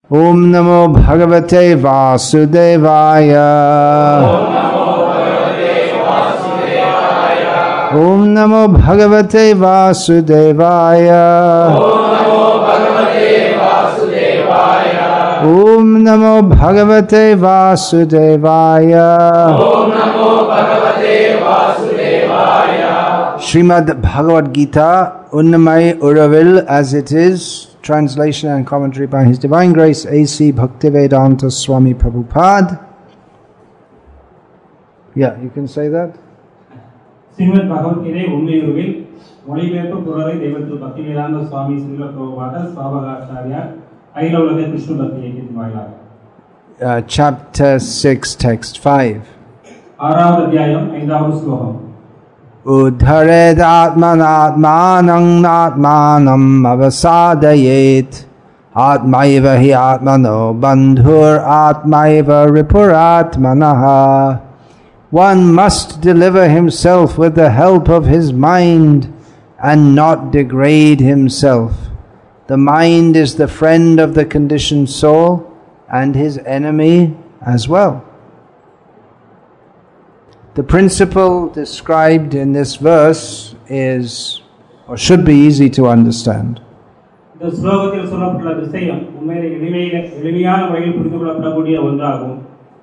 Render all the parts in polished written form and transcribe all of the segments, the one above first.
Om Namo Bhagavate Vasudevaya. Om Namo Bhagavate Vasudevaya. Om Namo Bhagavate Vasudevaya. Srimad Bhagavad Gita, Unnamai Uravil, as it is, translation and commentary by His Divine Grace A.C. Bhaktivedanta Swami Prabhupada. Yeah, you can say that. Srimad Bhagavad Gita, Unnamai Uravil, மொழிபெயர்ப்பு புரரை தெய்வத்தில் பக்திவேதாந்த சுவாமி ஸ்ரீல பிரபுபாத ஸ்தாபகாச்சாரியார் அகில உலக கிருஷ்ண பக்தி இயக்கத்தின் வாயிலாக. Chapter 6, text 5. ஆறாவது அத்தியாயம் 5வது ஸ்லோகம். Udhared atmanatmanam natmanam avasadayet atmaiva hi atmano bandhur atmaiva ripuratmanaha. One must deliver himself with the help of his mind and not degrade himself. The mind is the friend of the conditioned soul and his enemy as well. The principle described in this verse is, or should be, easy to understand. இந்த ஸ்லோகத்தில் சொல்லப்பட்டுள்ள விஷயம் உண்மையிலே எளிமையான முறையில் புரிந்து கொள்ளப்படக்கூடிய ஒன்றாகும்.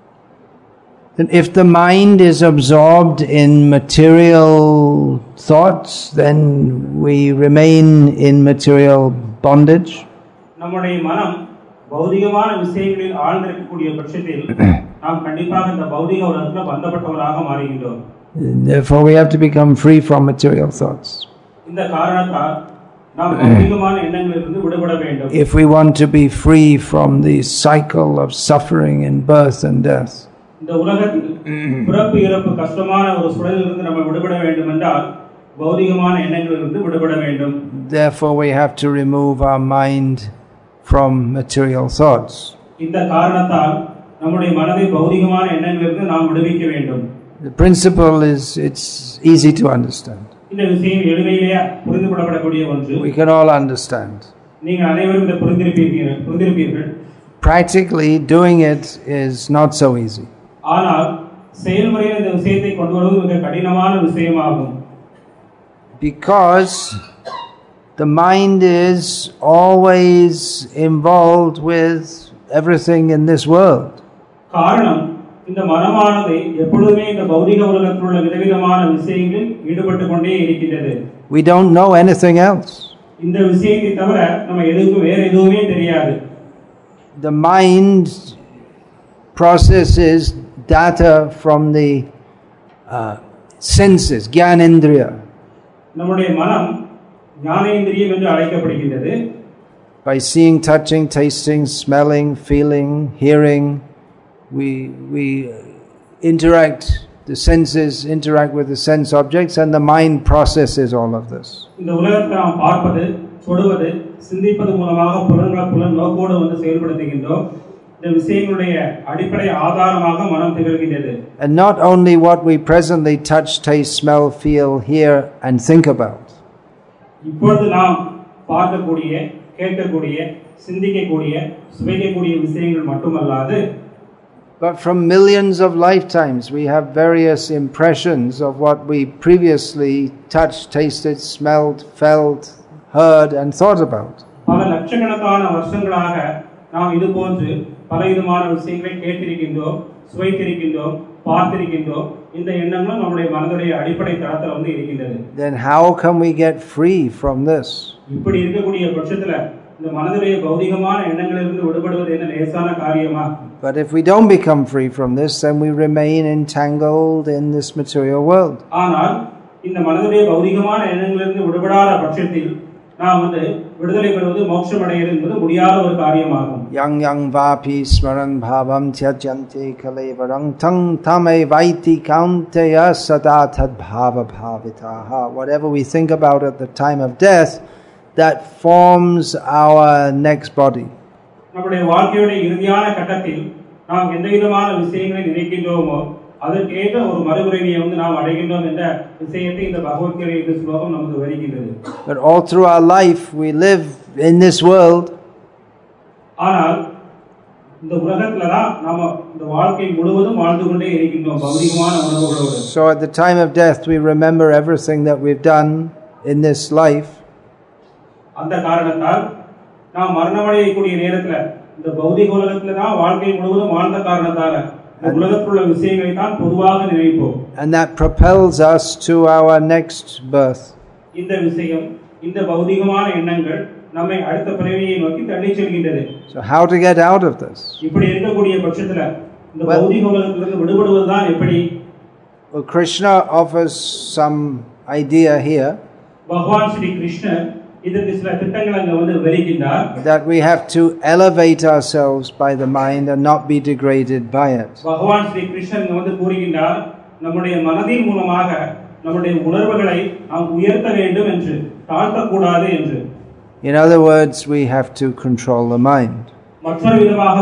Then if the mind is absorbed in material thoughts, then we remain in material bondage. நம்முடைய மனம் பௌதிகமான விஷயங்களில் ஆழ்ந்திருக்கக்கூடிய பட்சத்தில் நாம் கண்டிப்பாக இந்த பௌதிக உலகத்தில் பந்தப்பட்டவராக மாறுகின்றோம். Therefore we have to become free from material thoughts. இந்த காரணத்தால் நாம் பௌதிகமான எண்ணங்களிலிருந்து விடுபட வேண்டும். If we want to be free from the cycle of suffering and birth and death. இந்த உலகத்தில் பிறப்பு இறப்பு கஷ்டமான ஒரு சுழலிலிருந்து நம்ம விடுபட வேண்டும் என்றால் பௌதிகமான எண்ணங்களிலிருந்து விடுபட வேண்டும். Therefore we have to remove our mind from material thoughts. இந்த காரணத்தால் நம்முடைய மனதை பௌதிகமான எண்ணங்களிலிருந்து நாம் விடுவிக்க வேண்டும். The principle is, it's easy to understand. இந்த விஷயம் எளிமையிலேயே புரிந்து கொள்ளப்படக்கூடிய ஒன்று. We can all understand. நீங்கள் அனைவரும் இதை புரிந்திருப்பீர்கள். Practically doing it is not so easy. ஆனால் செயல்முறையில் இந்த விஷயத்தை கொண்டு வருவது மிக கடினமான விஷயமாகும். Because the mind is always involved with everything in this world. காரணம் இந்த மனமானது எப்பொழுதுமே இந்த பௌதிக உலகத்தில் உள்ள விதவிதமான விஷயங்களில் ஈடுபட்டு கொண்டே இருக்கின்றது. We don't know anything else. இந்த விஷயத்தை தவிர நம்ம வேற எதுவுமே தெரியாது. The mind processes data from the senses, Gyanendriya. நம்முடைய மனம் ஞானேந்திரியம் என்று அழைக்கப்படுகின்றது. By seeing, touching, tasting, smelling, feeling, hearing, we interact, the senses interact with the sense objects and the mind processes all of this. இந்த உலகத்தை நாம் பார்ப்பது, தொடுவது, சிந்திப்பது மூலமாக புலன் நோக்கோடு வந்து செயல்படுத்துகின்றோம். இந்த விஷயங்களுடைய அடிப்படை ஆதாரமாக மனம் திகழ்கின்றது. And not only what we presently touch, taste, smell, feel, hear and think about. இப்பொழுது நாம் பார்க்கக்கூடிய, கேட்கக்கூடிய, சிந்திக்கக்கூடிய, சுவைக்கக்கூடிய விஷயங்கள் மட்டுமல்லாது, but from millions of lifetimes we have various impressions of what we previously touched, tasted, smelled, felt, heard and thought about. பல லட்சக்கணக்கான வருஷங்களாக நாம் இது போன்று பலவிதமான விஷயங்களை கேட்டிருக்கின்றோம், சுவைத்திருக்கின்றோம், பார்த்திருக்கின்றோம். இந்த எண்ணங்களும் நம்முடைய மனதுடைய அடிப்படை தளத்தில் வந்து இருக்கின்றது. Then how can we get free from this? இப்படி இருக்கக்கூடிய பட்சத்துல இந்த மனதுடைய பௌதிகமான எண்ணங்களிலிருந்து விடுபடுவது என்ன லேசான காரியமா? But if we don't become free from this, then we remain entangled in this material world. ஆனால் இந்த மனதுடைய பௌதிகமான எண்ணங்களிலிருந்து விடுபடாத பட்சத்தில் நாம் வந்து விடுதலை பெறுவது, மோட்சம் அடைவது என்பது முடியாத ஒரு காரியமாகும். Yang yang vapi smaran bhavam tyajante kalevaram tang tame vaiti kaunteya sada tad bhava bhavitaha. Whatever we think about at the time of death, that forms our next body. நம்முடைய வாழ்க்கையோட இறுதியான கட்டத்தில் நாம் எந்த விதமான விஷயங்களை நினைக்கின்றோமோ அதற்கேற்ற ஒரு மறுபிறவியை வந்து நாம் அடைகின்றோம் என்ற விஷயத்தை இந்த பகவத்கீதை இந்த ஸ்லோகம் நமக்கு விவரிக்கின்றது. But all through our life we live in this world. ஆனால் இந்த உலகத்துல தான் நாம இந்த வாழ்க்கை முழுவதும் வாழ்ந்து கொண்டே இருக்கின்றோம் பௌதிகமான உணர்வுகளோடு. So at the time of death we remember everything that we've done in this life. அந்த காரணத்தால் நாம் மரணமடையக்கூடிய நேரத்துல இந்த பௌதிக உலகத்துல தான் வாழ்க்கை முழுவதும் வாழ்ந்த காரணத்தால இந்த உலகத்தில் உள்ள விஷயங்களை தான் பொதுவாக நினைப்போம். And that propels us to our next birth. இந்த விஷயம் இந்த பௌதிகமான எண்ணங்கள் நம்மை அடுத்த பிறவியை நோக்கி தள்ளி செல்கின்றது. So how to get out of this? இப்படி இருக்கக்கூடிய பட்சத்துல இந்த பௌதிக உலகத்திலிருந்து விடுபடுவதுதான் எப்படி? Well, Krishna offers some idea here. பகவான் ஸ்ரீ கிருஷ்ணர் இதற்கு சில திட்டங்களை அங்க வந்து விவரிக்கின்றார். That we have to elevate ourselves by the mind and not be degraded by it. பகவான் ஸ்ரீ கிருஷ்ணர் இங்க வந்து கூறுகின்றார் நம்முடைய மனதின் மூலமாக நம்முடைய உணர்வுகளை நாம் உயர்த்த வேண்டும் என்று தாழ்த்தக்கூடாது என்று. In other words, we have to control the mind. மற்றொரு விதமாக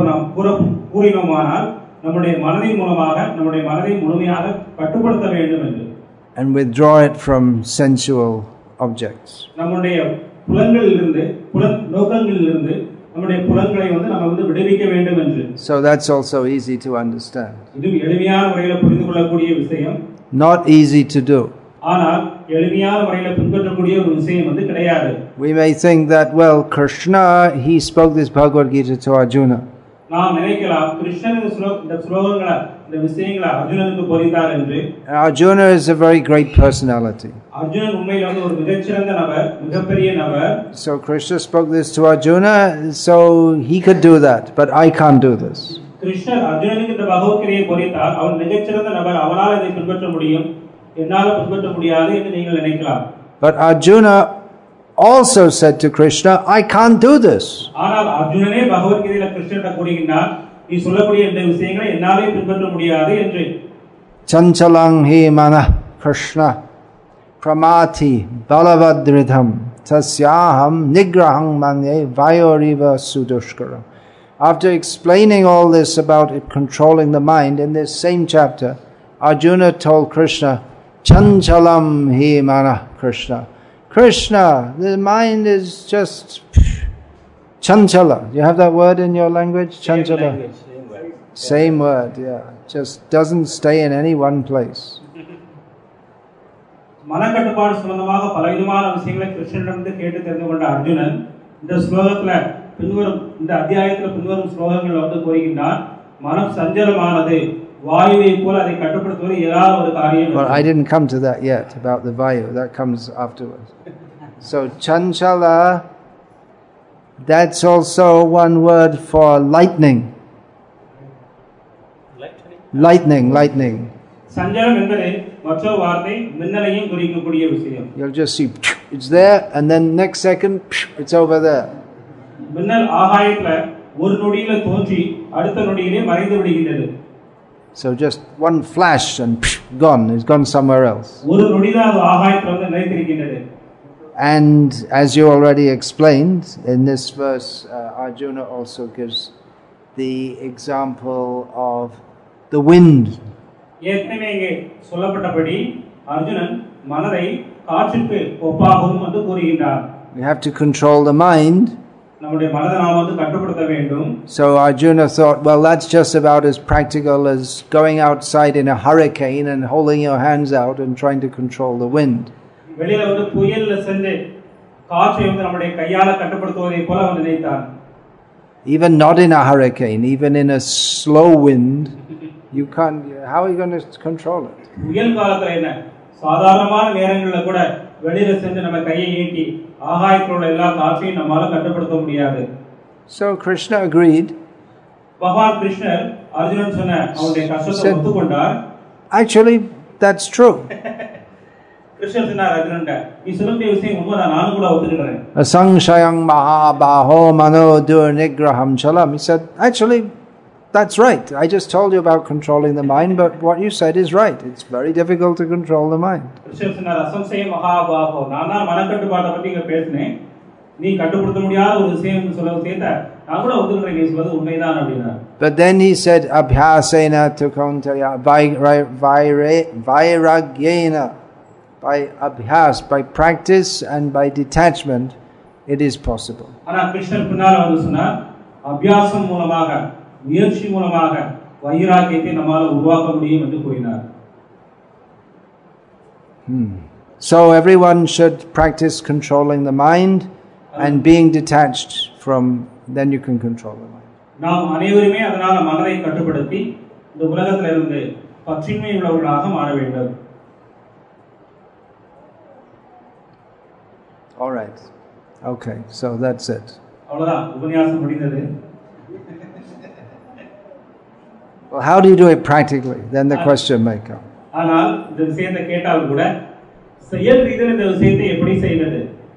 கூறினோமானால் நம்முடைய மனதின் மூலமாக நம்முடைய மனதை முழுமையாக கட்டுப்படுத்த வேண்டும் என்று. And withdraw it from sensual objects. நம்முடைய புலன்களிலிருந்து நோக்கங்களிலிருந்து நம்முடைய புலன்களை வந்து நம்ம வந்து விடுவிக்க வேண்டும் என்று. So that's also easy to understand. இது எளிமையான முறையில் புரிந்து கொள்ளக்கூடிய விஷயம். Not easy to do. ஆனால் எளிமையான முறையில் பின்பற்றக்கூடிய ஒரு விஷயம் வந்து கிடையாது. We may think that, well, Krishna, he spoke this Bhagavad Gita to Arjuna. நாம் நினைக்கலாம் கிருஷ்ணன் இந்த ஸ்லோகங்களை இந்த விஷயங்களை அர்ஜுனனுக்கு போதித்தார் என்று. Arjuna is a very great personality. Arjunan உண்மையிலே வந்து ஒரு மிகச்சிறந்த நபர், மிகப்பெரிய நபர். So Krishna spoke this to Arjuna, so he could do that, but I can't do this. கிருஷ்ணர் அர்ஜுனனுக்கு இந்த பகவத்கீதையை போதித்தார், அவன் மிகச்சிறந்த நபர், அவனால் இதை பின்பற்ற முடியும், என்னால் பின்பற்ற முடியாது என்று நீங்கள் நினைக்கலாம். But Arjuna also said to Krishna, I can't do this. ஆனால் அர்ஜுனனே பகவத்கீதையில கிருஷ்ணரிடம் கூறுகின்றார், நீ சொல்லக்கூடிய இந்த விஷயங்களை என்னாலே பின்பற்ற முடியாது என்று. Chanchalang hi mana Krishna pramati balavadridham tasyaham nigraham manye vayoriva sudushkaram. After explaining all this about it controlling the mind, in this same chapter, Arjuna told Krishna, Chanchalam hi mana Krishna. Krishna, the mind is just chanchala. You have that word in your language? Chanchala. Same word, yeah. Just doesn't stay in any one place. மனக்கட்டுப்பாடு சம்பந்தமாக பலவிதமான விஷயங்களை கிருஷ்ணனிடமிருந்து கேட்டு தெரிந்து கொண்ட அர்ஜுனன் இந்த ஸ்லோகத்துல பின்வரும் இந்த அத்தியாயத்துல பின்வரும் ஸ்லோகங்கள் வந்து கூறுகின்றார், மனம் சஞ்சலமானது, வாயுவை போல அதை கட்டுப்படுத்துவது ஏதாவது ஒரு காரியம். Well, I didn't come to that yet about the vayu. That comes afterwards. So chanchala, that's also one word for lightning. Lightning. சஞ்சலம் என்பது மற்றொரு வார்த்தை மின்னலையும் குறிக்கக்கூடிய விஷயம். You'll just see it's there and then next second it's over there. மின்னல் ஆகாயத்துல ஒரு நொடியில தோன்றி அடுத்த நொடியிலே மறைந்து விடுகின்றது. So just one flash and gone. It's gone somewhere else. ஒரு நொடிதான் அது ஆகாயத்துல வந்து நிலைத்திருக்கின்றது. And as you already explained in this verse, Arjuna also gives the example of the wind. ஏற்கனவே இங்கே சொல்லப்பட்டபடி அர்ஜுனன் மனதை காற்றுக்கு ஒப்பாகவும் வந்து கூறுகின்றார். We have to control the mind. நம்முடைய மனதை நாம் வந்து கட்டுப்படுத்த வேண்டும். So Arjuna thought, well, that's just about as practical as going outside in a hurricane and holding your hands out and trying to control the wind. வெளியில வந்து புயல்ல சென்று காற்றை வந்து நம்முடைய கையால கட்டுப்படுத்துவதை போல அவன் நினைத்தான். Even not in a hurricane, even in a slow wind, you can't. How are you going to control it? புயல் காலத்துல என்ன சாதாரணமான நேரங்கள்ல கூட வெளியில சென்று நம்ம கையை நீட்டி ஆகாயத்தில் உள்ள எல்லா காற்றையும் நம்மால கட்டுப்படுத்த முடியாது. So Krishna agreed. பகவான் கிருஷ்ணர் அர்ஜுனன் சொன்ன அவருடைய கஷ்டத்தை ஒத்துக்கொண்டார். Actually, that's true. கிருஷ்ணர் சொன்னார் அர்ஜுனன்ட்ட, நீ சொல்லக்கூடிய விஷயம் உண்மைதான், நானும் கூட ஒத்துக்கிறேன். Asangshayang mahabaho mano durnigraham chalam. He said, actually, that's right. I just told you about controlling the mind, but what you said is right. It's very difficult to control the mind. கிருஷ்ணர் சொன்னார், அசம்சய மகாபாஹோ, நான் தான் மனக்கட்டுப்பாட்டை பத்தி இங்க பேசினேன், நீ கட்டுப்படுத்த முடியாத ஒரு விஷயம் சொல்ல விஷயத்தை நான் கூட ஒத்துக்கிறேன், நீ சொல்றது உண்மைதான் அப்படின்னார். But then he said, abhyasena tu kauntaya vairagyena. By abhyas, by practice and by detachment, it is possible. ஆனா கிருஷ்ணர் பின்னால வந்து சொன்னார், அபியாசம் மூலமாக முயற்சி மூலமாக வைராக்கியத்தை நம்மால் உருவாக்க முடியும் என்று கூறினார். So everyone should practice controlling the mind and being detached from, then you can control the mind. நாம் அனைவருமே அதனால மனதை கட்டுப்படுத்தி இந்த உலகத்திலிருந்து பற்றின்மை உள்ளவர்களாக மாற வேண்டும். All right. Okay, so that's it. அவ்வளவுதான், உபன்யாசம் முடிந்தது. Well, how do you do it practically? Then the question may come. ஆனால் இந்த விஷயத்தை கேட்டால் கூட செயல் ரீதியில் இந்த விஷயத்தை எப்படி செய்வது?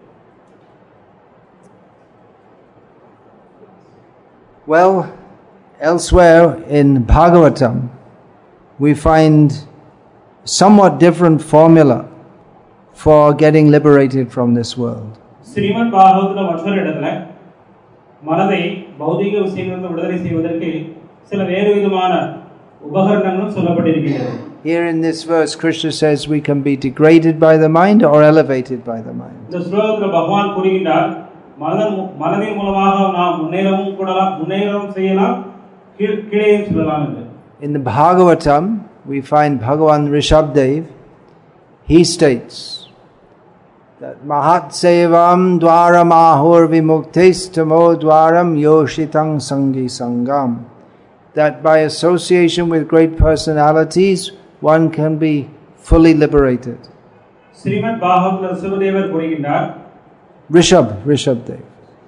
Well, elsewhere in Bhagavatam, we find somewhat different formula for getting liberated from this world. Srimad பாகவதத்துல மற்றொரு இடத்துல மனதை பௌதிக விஷயங்களிலிருந்து விடுதலை செய்வதற்கு சில வேறு விதமான உபகரணங்களும் சொல்லப்பட்டிருக்கிறது. Here in this verse, Krishna says we can be degraded by the mind or elevated by the mind. இந்த ஸ்லோகத்துல பகவான் கூறுகிறார், மனதின் மூலமாக நாம் முன்னேறவும் செய்யலாம், கீழேயும் செல்லலாம் என்று. In the Bhagavatam, we find Bhagavan Rishabdev, he states that Mahat Sevam Dwaram Ahur Vimuktestamo Dwaram Yoshitang Sangi Sangam, that by association with great personalities, one can be fully liberated. Srimad Bhagavatam Sukadevar கூறுகிறார், Rishabdev.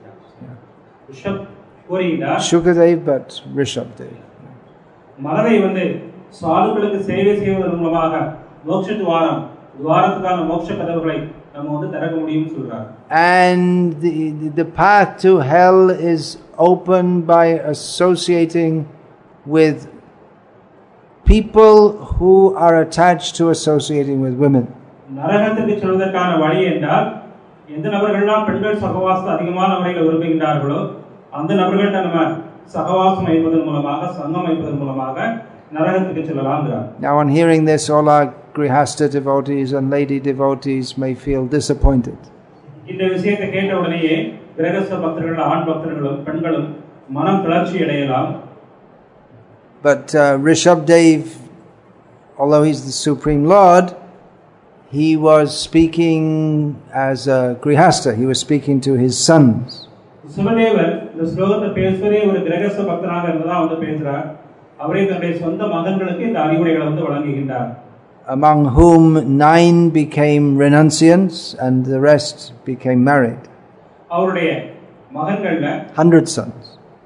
Sukadev, but Rishabdev. மனதை சாதுக்களுக்கு சேவை செய்வதன் மூலமாக மோட்ச துவாரத்துக்கான மோட்ச கதவுகளை நம்ம திறக்க முடியும்னு சொல்றார். And the path to hell is opened by associating with people who are attached to associating with women. நரகத்துக்கு செல்வதற்கான வழி என்றால் எந்த நபர்கள்லாம் பெண்கள் சகவாசத்தை அதிகமான முறையில் விரும்புகின்றார்களோ அந்த நபர்கள்ட்ட நம்ம சகவாசம் வைப்பதன் மூலமாக சங்கம் வைப்பதன் மூலமாக நரகத்துக்கு செல்லலாம்ங்கறார். Now on hearing this, all our grihastha devotees and lady devotees may feel disappointed. இந்த விஷயத்தை கேட்ட உடனேயே கிரகஸ்த பக்தர்கள், ஆண் பக்தர்களும் பெண்களும் மனம் தளர்ச்சி அடையலாம். But Rishabdev, although he's the Supreme Lord, he was speaking as a grihastha. He was speaking to his sons. சுபதேவர் இந்த ஸ்லோகத்தை பேசுவதே ஒரு கிரகஸ்த பக்தனாக இருந்ததா பேசுறார். அவரே தன்னுடைய சொந்த மகன்களுக்கு இந்த அறிவுரைகளை வழங்குகின்றார். Among whom 9 became renunciants and the rest became married. அவருடைய மகன்கள்ல 100 sons.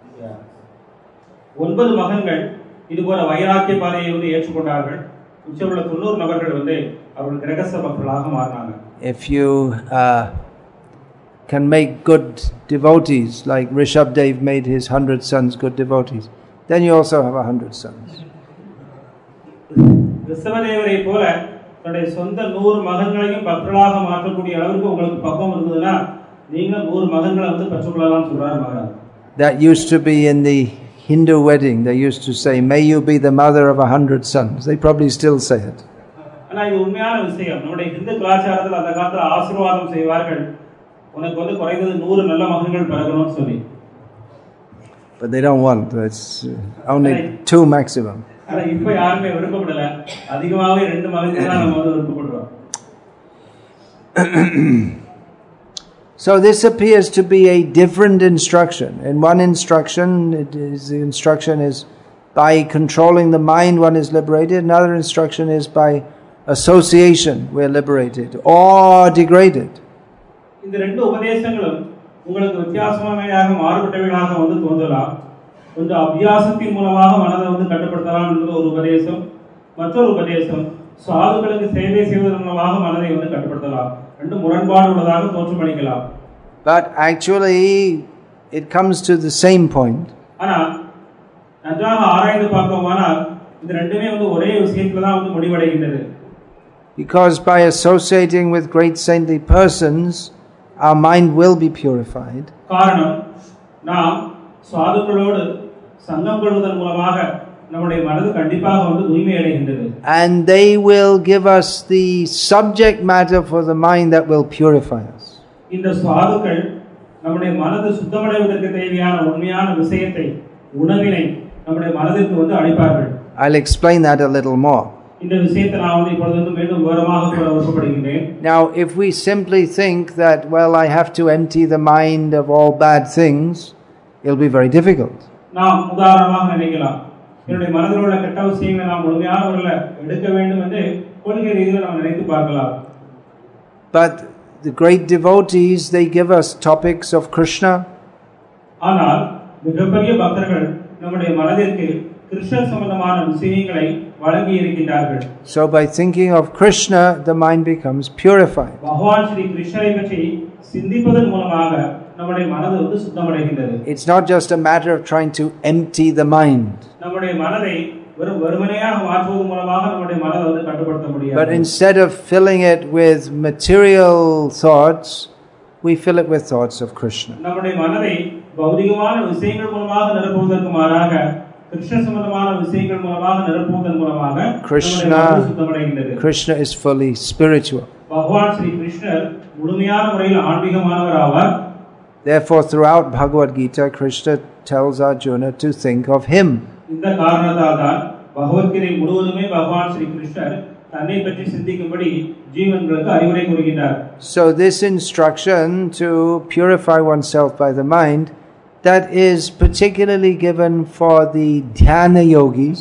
9 மகன்கள் இதுபோல வைராக்கிய பாதையை ஏற்றுக்கொண்டார்கள். மிச்சமுள்ள 90 நபர்கள் அவர்கள் கிரகஸ்த பக்தர்களாக மாறினாங்க. If you can make good devotees like Rishabdev made his 100 sons good devotees, then you also have 100 sons. ரிஷபதேவரை போல தன்னுடைய சொந்த 100 மகன்களையும் பக்தர்களாக மாற்றக்கூடிய அளவுக்கு உங்களுக்கு பக்குவம் இருந்ததுன்னா நீங்க 100 மகன்களை பெற்றுக்கொள்ளலாம் சொல்றார் Maharaj. That used to be in the Hindu wedding. They used to say, "May you be the mother of 100 sons." They probably still say it. ஆனா இது உண்மையான விஷயம். நம்முடைய இந்து கலாச்சாரத்தில் அந்த காலத்துல ஆசீர்வாதம் செய்வார்கள். உனக்கு குறைந்தது 100 நல்ல மகன்கள் பிறக்கணும்னு சொல்லி. But they don't want. It's only 2 maximum. ஆனா இப்ப யாருமே விருப்பப்படல. அதிகமாவே 2 மகன்கள் தான் நம்ம விருப்பப்படுறோம். So this appears to be a different instruction. In one instruction, the instruction is by controlling the mind one is liberated. Another instruction is by association we're liberated or degraded. இந்த ரெண்டு உபதேசங்களும் உங்களுக்கு வித்தியாசமாக மாறுபட்டவைகளாக தோன்றலாம். ஒன்று அபியாசத்தின் மூலமாக மனதை கட்டுப்படுத்தலாம் என்ற ஒரு உபதேசம், மற்றொரு உபதேசம் சாதுக்களுக்கு சேவை செய்வதன் மூலமாக மனதை கட்டுப்படுத்தலாம். ரெண்டு முரண்பாடு உள்ளதாக தோற்றமளிக்கலாம். But actually it comes to the same point. ஆனா நன்றாக ஆராய்ந்து பார்ப்போமானால் இந்த ரெண்டுமே ஒரே விஷயத்துல தான் முடிவடைகின்றது. Because by associating with great saintly persons, our mind will be purified. காரணம் நாம் சாதுக்களோடு சங்கம் கொள்வதன் மூலமாக நம்முடைய மனது கண்டிப்பாக தூய்மை அடைகின்றது. And they will give us the subject matter for the mind that will purify us. இந்த சாதுக்கள் நம்முடைய மனது சுத்தமடைவதற்கு தேவையான உண்மையான விஷயத்தை உணவினை நம்முடைய மனதிற்கு வந்து அளிப்பார்கள். I'll explain that a little more. இந்த விஷயத்தை நான் வந்து இப்பொழுது வந்து மீண்டும் விவரமாக கூற விருப்பப்படுகிறேன். Now, if we simply think that, well, I have to empty the mind of all bad things, it'll be very difficult. நாம் உதாரணமாக நினைக்கலாம், என்னுடைய மனதில் உள்ள கெட்ட விஷயங்களை நாம் முழுமையான முறையில் எடுக்க வேண்டும் என்று கொள்கை ரீதியில் நாம் நினைத்து பார்க்கலாம். But the great devotees, they give us topics of Krishna. ஆனால் மிகப்பெரிய பக்தர்கள் நம்முடைய மனதிற்கு கிருஷ்ண சம்பந்தமான விஷயங்களை வழங்கி இருக்கின்றார்கள். So by thinking of Krishna, the mind becomes purified. பகவான் ஸ்ரீ கிருஷ்ணரை பற்றி சிந்திப்பதன் மூலமாக நம்முடைய மனது வந்து சுத்தமடைகின்றது. It's not just a matter of trying to empty the mind. நம்முடைய மனதை வெறுமனையாக மாற்றுவதன் மூலமாக நம்முடைய மனதை வந்து கட்டுப்படுத்த முடியாது. But instead of filling it with material thoughts, we fill it with thoughts of Krishna. நம்முடைய மனதை பௌதிகமான விஷயங்கள் மூலமாக நிரப்புவதற்கு மாறாக கிருஷ்ண சம்பந்தமான விஷயங்கள் மூலமாக நிரப்புவதன் மூலமாக Krishna is fully spiritual. பகவான் ஸ்ரீ கிருஷ்ணர் முழுமையான முறையில் ஆன்மீகமானவர் ஆவார். Therefore, throughout Bhagavad Gita, Krishna tells Arjuna to think of him. இந்த காரணத்தால் தான் பகவத்கீதை முழுவதுமே பகவான் ஸ்ரீ கிருஷ்ணர் தன்னை பற்றி சிந்திக்கும்படி ஜீவன்களுக்கு அறிவுரை கூறுகிறார். So this instruction to purify oneself by the mind, that is particularly given for the dhyana yogis.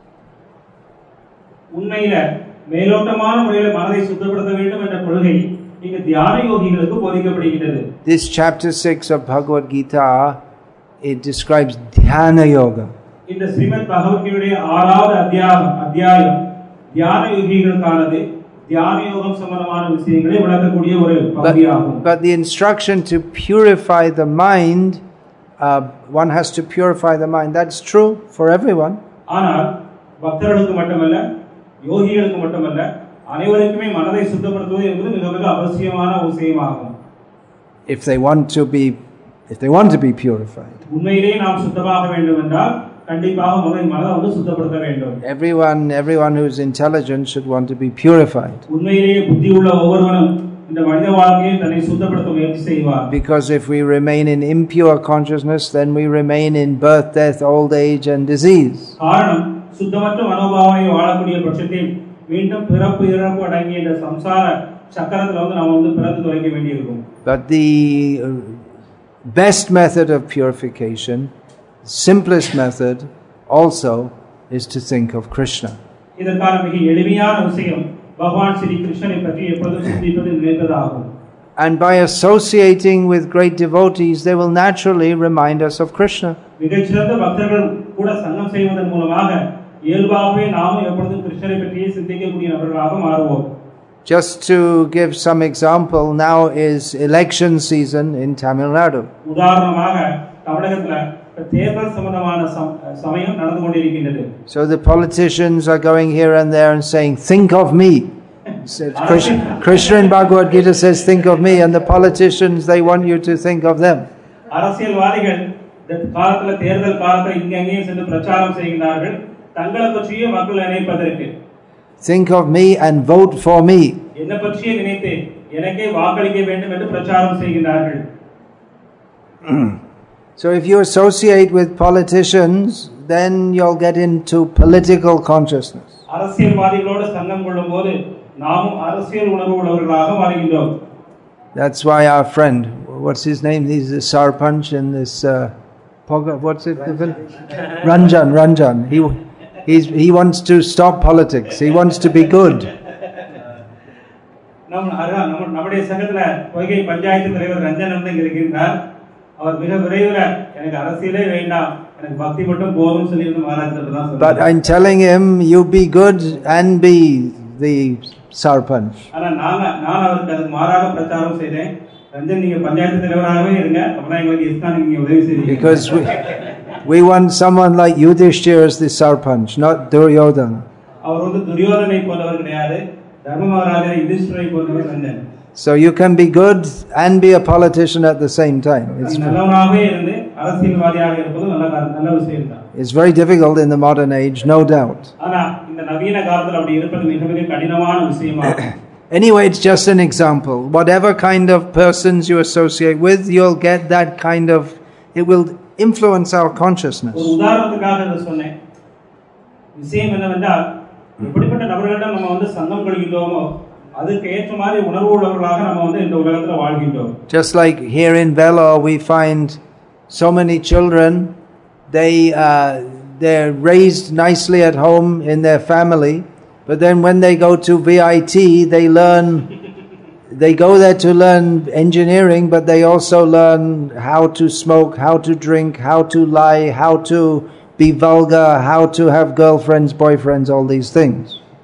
உண்மையில மேலோட்டமான முறையில் மனதை சுத்தப்படுத்த வேண்டும் என்ற கொள்கை இங்க தியான யோகிகளுக்கு போதிக்கப்படுகிறது. This chapter 6 of Bhagavad Gita, it describes dhyana yoga. இந்த ஸ்ரீமத் பகவத்கீதையுடைய 6வது அத்தியாயம் தியான யோகிகளுக்கானது. தியான யோகம் சம்பந்தமான விஷயங்களை விளக்கக்கூடிய ஒரு பகுதியாகும். But the instruction to purify the mind, one has to purify the mind. That's true for everyone. ஆனால் பக்தர்களுக்கு மட்டுமல்ல, யோகிகளுக்கு மட்டுமல்ல, அனைவருக்குமே மனதை சுத்தப்படுத்துவது என்பது மிக மிக அவசியமான ஒரு விஷயமாகும். If they want to be purified. உண்மையிலேயே நாம் சுத்தமாக வேண்டும் என்றால் கண்டிப்பாக மனதை வந்து சுத்தப்படுத்த வேண்டும். Everyone who is intelligent should want to be purified. உண்மையிலேயே புத்தியுள்ள ஒவ்வொருவனும் இந்த மனித வாழ்க்கையை தன்னை சுத்தப்படுத்த முயற்சி செய்வார். Because if we remain in impure consciousness, then we remain in birth, death, old age and disease. காரணம் சுத்தமற்ற மனோபாவனை வாழக்கூடிய பட்சத்தில் மீண்டும் பிறப்பு இறப்பு அடங்கிய இந்த சம்சார சக்கரத்துல வந்து நாம வந்து பிறந்து துளைக்க வேண்டியிருக்கும். But the best method of purification, simplest method also, is to think of Krishna. இதற்கான மிக எளிமையான விஷயம் பகவான் ஸ்ரீ கிருஷ்ணரை பற்றி எப்பொழுதும் சிந்திப்பது நினைப்பதாகும். And by associating with great devotees, they will naturally remind us of Krishna. மிகச்சிறந்த பக்தர்கள் கூட சங்கம் செய்வதன் மூலமாக இயல்பாகவே நாமும் எப்பொழுதும் கிருஷ்ணரை பற்றியே சிந்திக்கக்கூடிய நபர்களாக மாறுவோம். Just to give some example, now is election season in Tamil Nadu. உதாரணமாக தமிழகத்துல தேர்தல் சம்பந்தமான சமயம் நடந்து கொண்டிருக்கின்றது. So the politicians are going here and there and saying, think of me. Krishna in Bhagavad Gita says, think of me, and the politicians, they want you to think of them. அரசியல்வாதிகள் இந்த காலத்துல தேர்தல் காலத்துல இங்கங்கே சென்று பிரச்சாரம் செய்கிறார்கள், தங்களை பற்றியே மக்கள் நினைப்பதற்கு. Think of me and vote for me. என்ன பற்றியே நினைத்து எனக்கே வாக்களிக்க வேண்டும் என்று பிரச்சாரம் செய்கிறார்கள். So if you associate with politicians, then you'll get into political consciousness. அரசியல்வாதிகளோடு சங்கம் கொள்ளும்போது நாமும் அரசியல் உணர்வு உள்ளவர்களாக மாறுகிறோம். That's why our friend, what's his name? He's the Sarpanch in this what's it? Ranjan. He wants to stop politics. He wants to be good. நம்முடைய சங்கத்துல பொய்கை பஞ்சாயத்து தலைவர் ரஞ்சன் வந்து இருக்கின்றார். அவர் மிக விரைவில் எனக்கு அரசியலே வேண்டாம், எனக்கு பக்தி மட்டும் போதும் சொல்லி மகாராஜ்கிட்ட தான் சொன்னார். But I'm telling him, you be good and be the Sarpanch. ஆனா நான் அவருக்கு அதுக்கு மாறாக பிரச்சாரம் செய்தேன். ரஞ்சன் நீங்க பஞ்சாயத்து தலைவராகவே இருங்க, அப்பதான் எங்களுக்கு இஸ்லாமுக்கு நீங்க உதவி செய்வீங்க. Because we want someone like Yudhishthira as the Sarpanch, not Duryodhana. அவர் வந்து துரியோதனை போன்றவர் கிடையாது, தர்ம மகாராஜா யுதிஷ்டிரை போன்றவர் Ranjan. So you can be good and be a politician at the same time. It's very difficult in the modern age, no doubt. Anyway, it's just an example. Whatever kind of persons you associate with, you'll get that kind of, it will influence our consciousness. ஒரு உதாரணத்துக்காக இதை சொன்னேன். விஷயம் என்னவென்றால், எப்படிப்பட்ட நபர்களிடம் நம்ம வந்து சங்கம் கொள்கின்றோமோ அதுக்கு ஏற்ற மாதிரி உணர்வு உள்ளவர்களாக நம்ம வந்து இந்த உலகத்துல வாழ்கின்றோம். Just like here in Vellore, we find so many children, they're raised nicely at home in their family, but then when they go to VIT, they go there to learn engineering, but they also learn how to smoke, how to drink, how to lie, how to be vulgar, how to have girlfriends, boyfriends, all these things.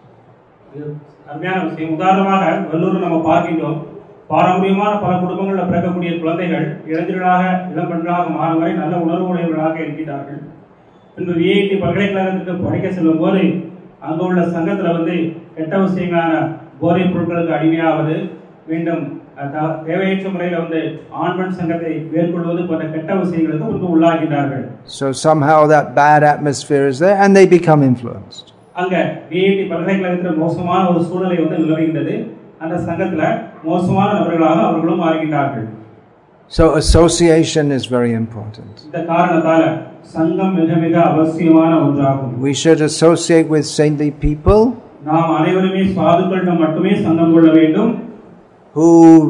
அருமையான விஷயம். உதாரணமாக வெள்ளூர் நம்ம பார்க்கின்றோம். பாரம்பரியமான பல குடும்பங்களில் பிறக்கக்கூடிய குழந்தைகள் இளைஞர்களாக இளம்பெண்களாக மாறும் வரை நல்ல உணர்வு உடையவர்களாக இருக்கிறார்கள். பின்பு விஐடி பல்கலைக்கழகத்துக்கு படிக்க செல்லும் போது அங்கு உள்ள சங்கத்தில் வந்து கெட்ட விஷயங்களான போதைப் பொருட்களுக்கு அடிமையாவது, மீண்டும் தேவையற்ற முறையில் வந்து ஆண் பெண் சங்கத்தை மேற்கொள்வது போன்ற கெட்ட விஷயங்களுக்கு முன்பு உள்ளாகிறார்கள். So somehow that bad atmosphere is there and they become influenced. அங்க விஐடி பல்கலைக்கழகத்தில் மோசமான ஒரு சூழ்நிலை வந்து நிலவுகின்றது. அந்த சங்கத்துல மோசமான நபர்களாக அவர்களும் மாறுகின்றார்கள். So association is very important. இந்த காரணத்தால சங்கம் மிக மிக அவசியமான ஒன்றாகும். We should associate with saintly people. நாம் அனைவருமே சாதுக்களிடம் மட்டுமே சங்கம் கொள்ள வேண்டும். Who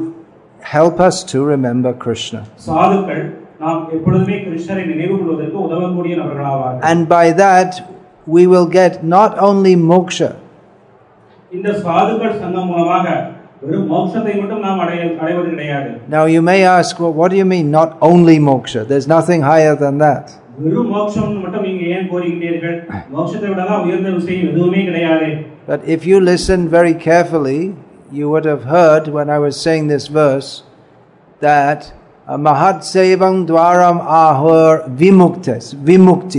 help us to remember Krishna. சாதுக்கள் நாம் எப்பொழுதுமே கிருஷ்ணரை நினைவு கொள்வதற்கு உதவக்கூடிய நபர்களாவார்கள். And by that we will get not only moksha. இந்த சாதுக்கள் சங்கம் மூலமாக வெறும் மோட்சத்தை மட்டும் நாம் அடைவது கிடையாது. Now you may ask, well, what do you mean not only moksha? There's nothing higher than that. வெறும் மோட்சம் மட்டும் நீங்க ஏன் கோருகிறீர்கள்? மோட்சத்தை விட தான் உயர்ந்த விஷயம் எதுவுமே கிடையாது. But if you listen very carefully, you would have heard when I was saying this verse that mahat sevang dwaram ahur vimukti.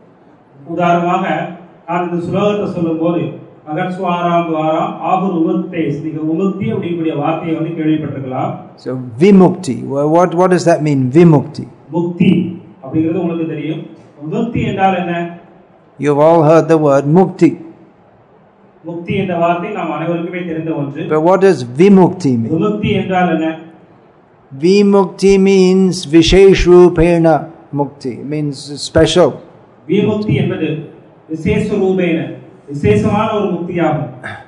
உதாரணமாக நான் இந்த ஸ்லோகத்தை சொல்லும்போது மகத்ஸ்வாராம் துவாராம் ஆகுர் உமுக்தேஸ், நீங்க உமுக்தி அப்படிங்கக்கூடிய வார்த்தையை வந்து கேள்விப்பட்டிருக்கலாம். So vimukti, what does that mean? Vimukti, முக்தி அப்படிங்கிறது உங்களுக்கு தெரியும். முக்தி என்றால் என்ன? You've all heard the word mukti. முக்தி என்ற வார்த்தை நாம் அனைவருக்குமே தெரிந்த ஒன்று. But what does vimukti mean? Vimukthi என்றால் என்ன? Vimukti means vishesh rupena mukti. It means special. Vimukthi என்பது விசேஷ ரூபேன, விசேஷமான ஒரு முக்தியாகும்.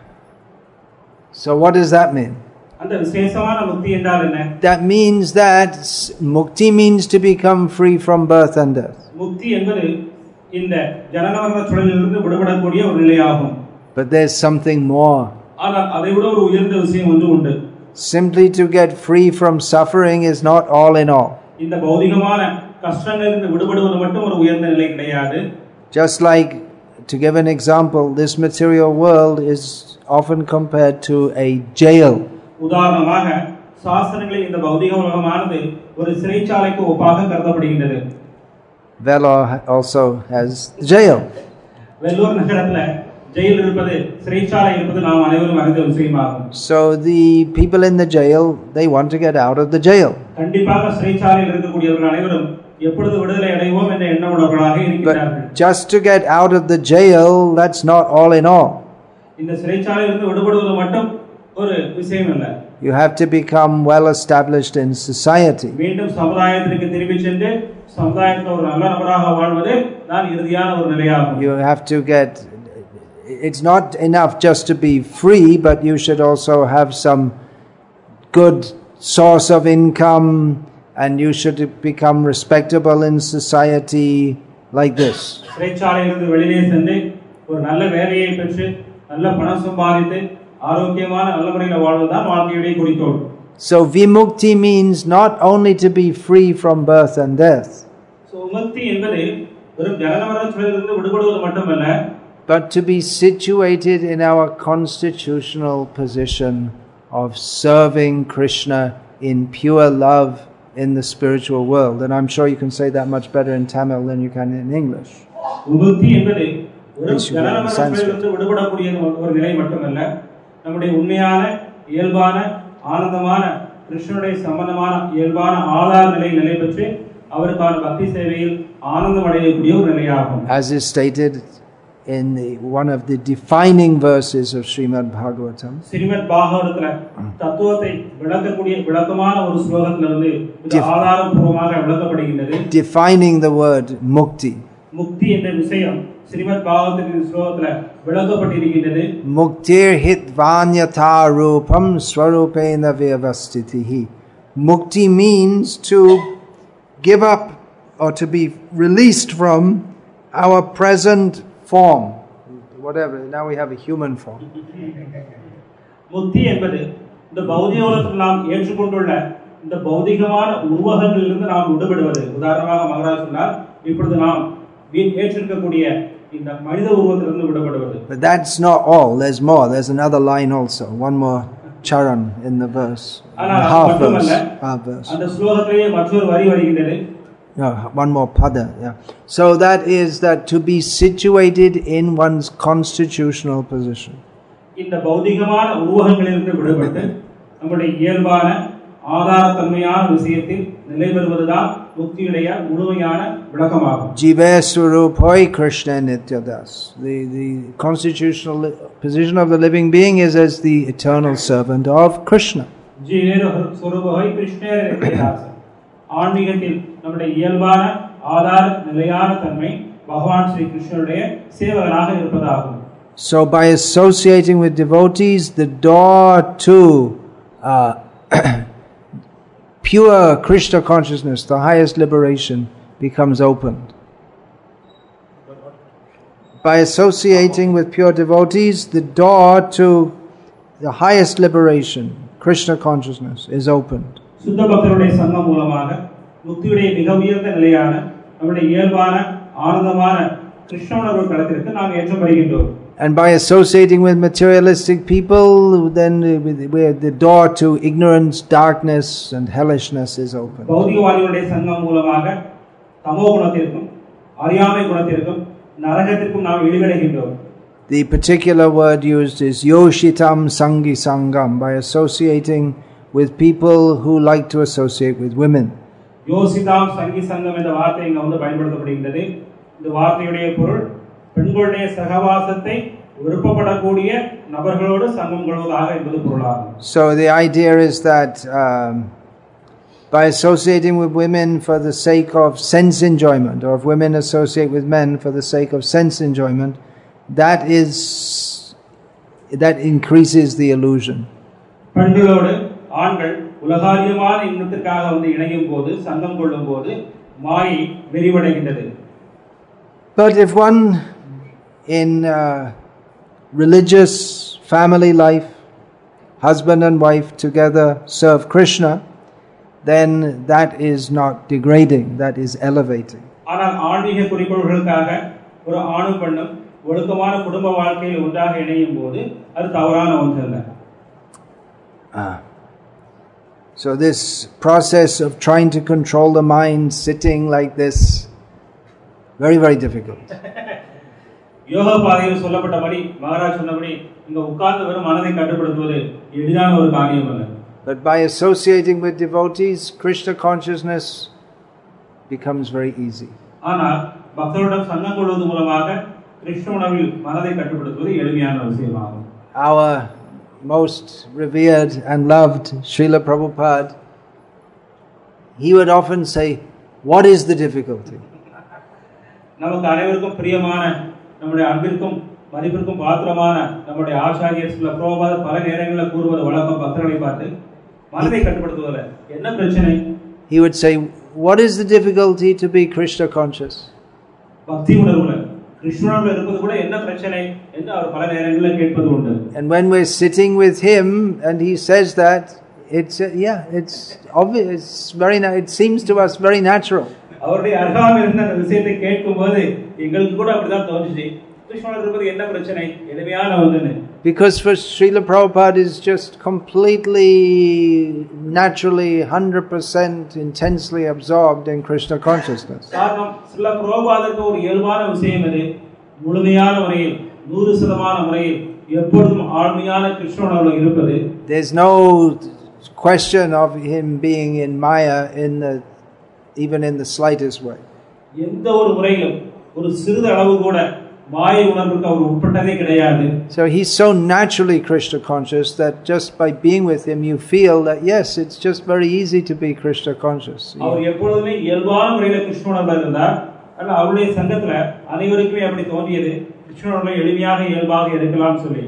So what does that mean? அந்த விசேஷமான முக்தி என்றால் என்ன? That means that mukti means to become free from birth and death. முக்தி என்பது இந்த ஜனன மரண சுழலிலிருந்து விடுபடக்கூடிய ஒரு நிலையாகும். But there's something more. ஆனால் அதை விட ஒரு உயர்ந்த விஷயம் ஒன்று உண்டு. Simply to get free from suffering is not all in all. இந்த பௌதிகமான கஷ்டங்களிலிருந்து விடுபடுவது மட்டும் ஒரு உயர்ந்த நிலை கிடையாது. Just like, to give an example, this material world is often compared to a jail. உதாரணமாக சாஸ்திரங்களில் இந்த பௌதிக உலகமானது ஒரு சிறைச்சாலைக்கு ஒப்பாக கருதப்படுகின்றது. Vellore also has jail. Vellur நகரத்துல ஜெயில் இருப்பது, சிறைச்சாலை இருப்பது நாம் அனைவரும் அறிந்த விஷயமாகும். So the people in the jail, they want to get out of the jail. கண்டிப்பாக சிறைச்சாலையில் இருக்கக்கூடியவர்கள் அனைவரும் எப்பொழுது விடுதலை அடைவோம் என்ற எண்ணம் உள்ளவர்களாக இருக்கிறார்கள். But just to get out of the jail, that's not all in all. இந்த சிறைச்சாலையிலிருந்து விடுபடுவது மட்டும் ஒரு விஷயம் அல்ல. You have to become well established in society. மீண்டும் சமுதாயத்திற்கு திரும்பி சென்று சமுதாயத்தில் ஒரு நல்ல நபராக வாழ்வது தான் இறுதியான ஒரு நிலையாகும். You have to get, it's not enough just to be free, but you should also have some good source of income, and you should become respectable in society like this. சிறைச்சாலையிலிருந்து வெளியே சென்று ஒரு நல்ல வேலையை பெற்று நல்ல பணம் சம்பாதித்து ஆரோக்கியமான நல்ல முறையில் வாழ்வதுதான் வாழ்க்கையுடைய குறிக்கோள். So vimukti means not only to be free from birth and death, so mukti என்பது வெறும் ஜனன மரண சுழலிலிருந்து விடுபடுவது மட்டுமல்ல, but to be situated in our constitutional position of serving Krishna in pure love in the spiritual world. And I'm sure you can say that much better in Tamil than you can in English. mukti என்பது வெறும் ஜனன மரண சுழலிலிருந்து விடுபடக்கூடிய ஒரு நிலை மட்டுமல்ல, நம்முடைய உண்மையான இயல்பான ஆனந்தமான கிருஷ்ணனுடைய சம்பந்தமான இயல்பான ஆதார நிலை பெற்று அவருக்கான பக்தி சேவையில் ஆனந்தம் அடையக்கூடிய ஒரு நிலையாகும். As is stated in one of the defining verses of Srimad Bhagavatam. Srimad பாகவதத்துல தத்துவத்தை விளக்கக்கூடிய விளக்கமான ஒரு ஸ்லோகத்திலிருந்து இது ஆதாரபூர்வமாக விளக்கப்படுகிறது. Defining the word mukti. முக்தி என்ற விஷயம் ஸ்ரீமத் பாகவதத்தின் ஸ்லோகத்துல விளக்கப்பட்டிருக்கிறது. Muktir hitvanyata rupam swarupena vyavastitihi. Mukti means to give up or to be released from our present form, whatever. Now we have a human form. முக்தி என்பது இந்த பௌதிக உலகத்தில் நாம் ஏற்றுக்கொண்டுள்ள இந்த பௌதிகமான உருவகங்களிலிருந்து நாம் விடுபடுவது. உதாரணமாக மகாராஜ் சொன்னார், இப்பொழுது நாம் ஏற்றிருக்கக்கூடிய இந்த மனித உருவத்திலிருந்து விடுபடுவது. But that's not all. There's more. There's another line also. One more charan in the verse. Half verse. அந்த ஸ்லோகத்திலேயே மற்றொரு வரி வருகிறது. No, one more pada. Yeah. So that is that to be situated in one's constitutional position. இந்த பௌதிகமான உருவகங்களிலிருந்து விடுபட்டு நம்முடைய இயல்பான ஆதாரத்தன்மையான விஷயத்தில் நிலை பெறுவதுதான் முக்தியுடைய முழுமையான விளக்கமாகும். Jive Swarupoi Krishna Nityadas. The constitutional position of the living being is as the eternal servant of Krishna. Jive Swarupoi Krishna Nityadas. ஆன்மீகத்தில் நம்முடைய இயல்பான ஆதார நிலையான தன்மை பகவான் ஸ்ரீ கிருஷ்ணனுடைய சேவகனாக இருப்பதாகும். So by associating with devotees, the door to pure Krishna consciousness, the highest liberation, becomes opened. By associating with pure devotees, the door to the highest liberation, Krishna consciousness, is opened. சுத்த பக்தருடைய சங்கம் மூலமாக முக்தியுடைய மிக உயர்ந்த நிலையான நம்முடைய இயல்பான ஆனந்தமான கிருஷ்ண உணர்வு களத்திற்கு நாம் ஏற்றப்படுகின்றோம். And by associating with materialistic people, then the door to ignorance, darkness and hellishness is open. பௌதிகவாதிகளுடைய சங்கம் மூலமாக தமோ குணத்திற்கும் அறியாமை குணத்திற்கும் நரகத்திற்கும் நாம் இழிவடைகின்றோம். The particular word used is yoshitam sangi sangam, by associating with people who like to associate with women. யோசிதாம் சங்கி சங்கம் என்ற வார்த்தை இங்க வந்து பயன்படுத்தப்படுகிறது. இந்த வார்த்தையுடைய பொருள் பெண்களுடைய சகவாசத்தை விருப்பப்படக்கூடிய நபர்களோடு சங்கம் கொள்வதாக என்பது பொருளாகும். So the idea is that by associating with women for the sake of sense enjoyment, or if women associate with men for the sake of sense enjoyment, that increases the illusion. பெண்களோடு ஆண்கள் உலகாரியமான இன்பத்திற்காக வந்து இணையும் போது சங்கம் கொள்ளும் போது மாயை விரிவடைகின்றது. But if one in religious family life, husband and wife together serve Krishna, then that is not degrading, that is elevating. ஆனால் ஆன்மீக குறிக்கோள்களுக்காக ஒரு ஆணும் பெண்ணும் ஒழுக்கமான குடும்ப வாழ்க்கையில் ஒன்றாக இணையும் போது அது தவறான ஒன்றல்ல. So this process of trying to control the mind sitting like this, very, very difficult. யோக பாதையில் சொல்லப்பட்டபடி மகாராஜ் சொன்னபடி இங்க உட்கார்ந்து வெறும் மனதை கட்டுப்படுத்துவது எளிதான ஒரு காரியம் அல்ல. But by associating with devotees, Krishna consciousness becomes very easy. ஆனால் பக்தருடன் சங்கம் கொள்வது மூலமாக கிருஷ்ண உணர்வில் மனதை கட்டுப்படுத்துவது எளிமையான விஷயமாகும். Our most revered and loved Srila Prabhupada, he would often say, what is the difficulty? நமக்கு அனைவருக்கும் பிரியமான நம்முடைய அன்பிற்கும் மதிப்பிற்கும் பாத்திரமான நம்முடைய ஆச்சாரியர் ஸ்ரீல பிரபுபாதர் பல நேரங்களில் கூறுவது வழக்கம் பக்தர்களை பார்த்து மனதை கட்டுப்படுத்துவதில்லை என்ன பிரச்சனை? He would say, what is the difficulty to be Krishna conscious? பக்தி உணர்வுல கிருஷ்ணனோடு இருப்பது கூட என்ன பிரச்சனை என்று அவர் பல நேரங்களில் கேட்பது உண்டு. And when we're sitting with him and he says that, it's obvious, it's very it seems to us very natural. அவருடைய அருகாமையில் இருந்த அந்த விஷயத்தை கேட்கும்போது எங்களுக்கு கூட அப்படிதான் தோணுச்சு. கிருஷ்ணனோடு இருப்பது என்ன பிரச்சனை? எளிமையான ஒன்று. Because for Srila Prabhupada is just completely, naturally, 100% intensely absorbed in Krishna consciousness. காரணம் ஸ்ரீல பிரபுபாதருக்கு ஒரு இயல்பான விஷயம் இது. முழுமையான முறையில் 100% முறையில் எப்பொழுதும் ஆழ்மையான கிருஷ்ண உணர்வுல இருப்பது. There's no question of him being in Maya even in the slightest way. எந்த ஒரு முறையிலும் ஒரு சிறிது அளவு கூட மாயை உணர்வுக்கு அவர் உட்பட்டதே கிடையாது. So he's so naturally Krishna conscious that just by being with him you feel that yes, it's just very easy to be Krishna conscious. அவர் எப்பொழுதுமே இயல்பான முறையில் கிருஷ்ண உணர்வுல இருந்தார். ஆனா அவருடைய சங்கத்துல அனைவருக்குமே அப்படி தோன்றியது கிருஷ்ண உணர்வுல எளிமையாக இயல்பாக இருக்கலாம் சொல்லி.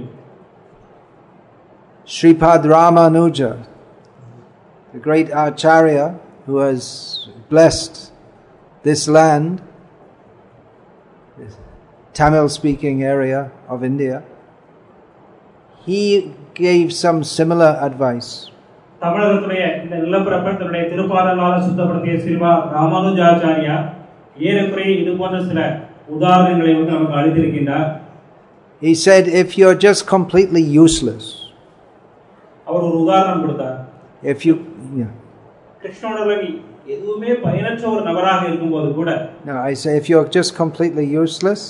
Sripad Ramanuja, the great Acharya who has blessed this land, this Tamil-speaking area of India, he gave some similar advice. தமிழகத்துடைய இந்த நிலப்பரப்பை திருப்பாதலால சுத்தப்படுத்திய ஸ்ரீமா ராமானுஜாச்சாரியா ஏறக்குறைய இது போன்ற சில உதாரணங்களை நமக்கு அளித்திருக்கின்றார். He said, if you're just completely useless, அவர் ஒரு உதாரணம் கொடுத்தார். if you கிருஷ்ணனுடைய எதுவுமே பயனற்ற ஒரு நபராக இருக்கும்போது கூட, no, I say if you're just completely useless,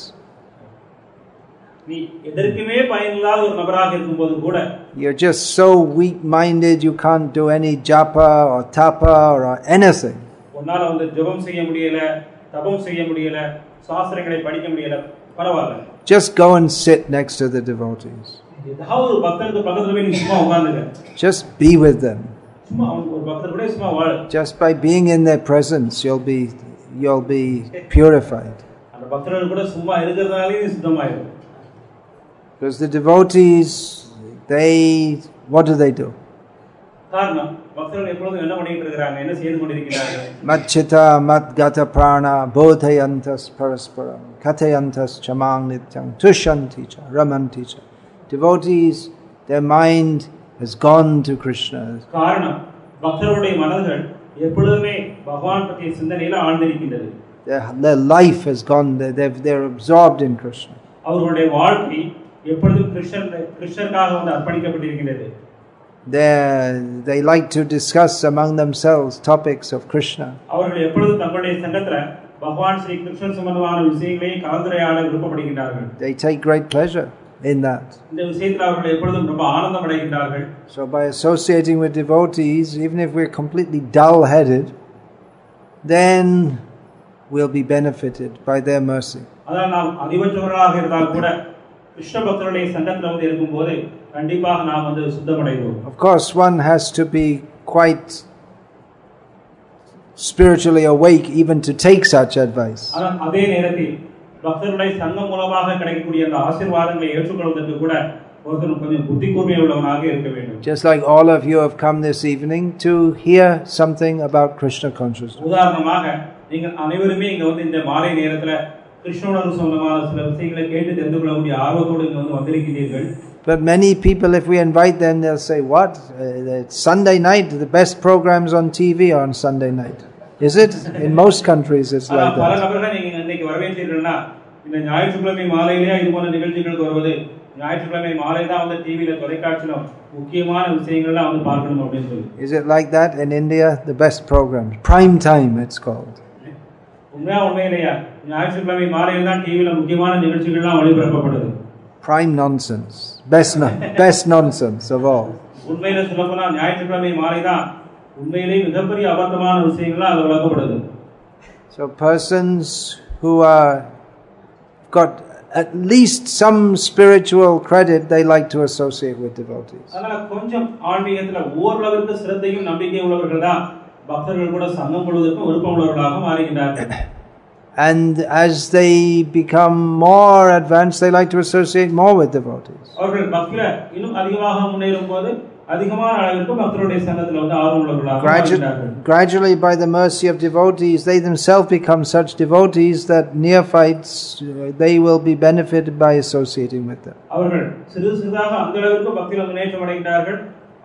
நீ எதற்குமே பயனில்லாத ஒரு நபராக இருக்கும்போது கூட, you're just so weak-minded you can't do any japa or tapa or anything. உன்னால வந்து ஜெபம் செய்ய முடியல, தபம் செய்ய முடியல, சாஸ்திரங்களை படிக்க முடியல, பரவாயில்லை. Just go and sit next to the devotees. ஏதாவது ஒரு பக்தருக்கு பக்கத்துல போய் நீ சும்மா உட்கார்ந்துக்க. Just be with them. சும்மா ஒரு பக்தர் கூட சும்மா வாழ. Just by being in their presence you'll be purified. அந்த பக்தர்கள் கூட சும்மா இருக்கிறதாலே நீ சுத்தமாயிரு. Because the devotees, what do? காரணம் பக்தர்கள் எப்பொழுதும் என்ன பண்ணிட்டு இருக்காங்க, என்ன செய்து கொண்டிருக்கிறார்கள்? Machita matgata prana bodhayantas parasparam kathayantas chamang nityam tushanti cha ramanti cha. Devotees, their mind has gone to Krishna. காரணம் பக்தர்களுடைய மனங்கள் எப்பொழுதுமே பகவான் பற்றிய சிந்தனையில ஆழ்ந்திருக்கின்றது. Their life has gone, they're absorbed in Krishna. அவர்களுடைய வாழ்க்கை எப்பொழுதும் கிருஷ்ணருக்காக வந்து அர்ப்பணிக்கப்பட்டிருக்கிறது. They like to discuss among themselves topics of Krishna. அவர்கள் எப்பொழுதும் தங்களுடைய சங்கத்துல பகவான் ஸ்ரீ கிருஷ்ணன் சம்பந்தமான விஷயங்களை கலந்துரையாட விருப்பப்படுகிறார்கள். They take great pleasure in that. இந்த விஷயத்துல அவர்கள் எப்பொழுதும் ரொம்ப ஆனந்தம் அடைகிறார்கள். So by associating with devotees, even if we're completely dull-headed, then we'll be benefited by their mercy. அதனால் நாம் அறிவற்றவர்களாக இருந்தால் கூட கிருஷ்ண பக்தருடைய சங்கத்துல வந்து இருக்கும்போது கண்டிப்பாக நாம் வந்து சுத்தமடைவோம். Of course, one has to be quite spiritually awake even to take such advice. ஆனால் அதே நேரத்தில் பக்தருடைய சங்கம் மூலமாக கிடைக்கக்கூடிய அந்த ஆசீர்வாதங்களை ஏற்றுக்கொள்வதற்கு கூட ஒருத்தர் கொஞ்சம் புத்தி கூர்மை உள்ளவனாக இருக்க வேண்டும். Just like all of you have come this evening to hear something about Krishna consciousness. உதாரணமாக நீங்கள் அனைவருமே இங்க வந்து இந்த மாலை நேரத்துல கிருஷ்ணனுடன் சம்பந்தமான சில விஷயங்களை கேட்டு தெரிந்து கொள்ளக்கூடிய ஆர்வத்தோடு இங்க வந்து வந்திருக்கிறீர்கள். But many people, if we invite them, they'll say, what? Sunday night, the best programs on TV are on Sunday night. Is it? In most countries it's like that. பல நபர்கள் நீங்க இன்னைக்கு வரவேற்றீர்கள்னா இந்த ஞாயிற்றுக்கிழமை மாலையிலேயே இது போன்ற நிகழ்ச்சிகளுக்கு வருவது, ஞாயிற்றுக்கிழமை மாலை தான் வந்து டிவியில தொலைக்காட்சியில முக்கியமான விஷயங்கள்லாம் வந்து பார்க்கணும் அப்படின்னு சொல்லி. Is it like that in India? The best programs, prime time it's called. உண்மையிலேயா ஞாயிற்றுக்கிழமை மாலையில் தான் டிவியில முக்கியமான நிகழ்ச்சிகள்லாம் ஒளிபரப்பப்படுது. Prime nonsense, best nonsense of all. உண்மையில சொல்லப்போனா ஞாயிற்றுக்கிழமை மாலை தான் உண்மையிலேயே மிகப்பெரிய அபத்தமான விஷயங்கள்லாம் அது வளர்க்கப்படுது. So persons who are got at least some spiritual credit, they like to associate with devotees. அதனால கொஞ்சம் ஆன்மீகத்துல ஓரளவுக்கு சிரத்தையும் நம்பிக்கையும் உள்ளவர்கள் தான் பக்தர்கள் கூட சங்கம் கொள்வதற்கு விருப்பம் உள்ளவர்களாக மாறுகிறார்கள். And as they become more advanced, they like to associate more with devotees. அவர்கள் பக்தியில இன்னும் அதிகமாக முன்னேறும்போது அதிகமான அளவிற்கு பக்தருடைய சங்கத்துல வந்து ஆர்வம் உள்ளவர்களாக மாறுகிறார்கள். Gradually, by the mercy of devotees, they themselves become such devotees that neophytes, they will be benefited by associating with them. அவர்கள் சிறிதாக அந்த அளவிற்கு பக்தியில முன்னேற்றம் அடைகிறார்கள்.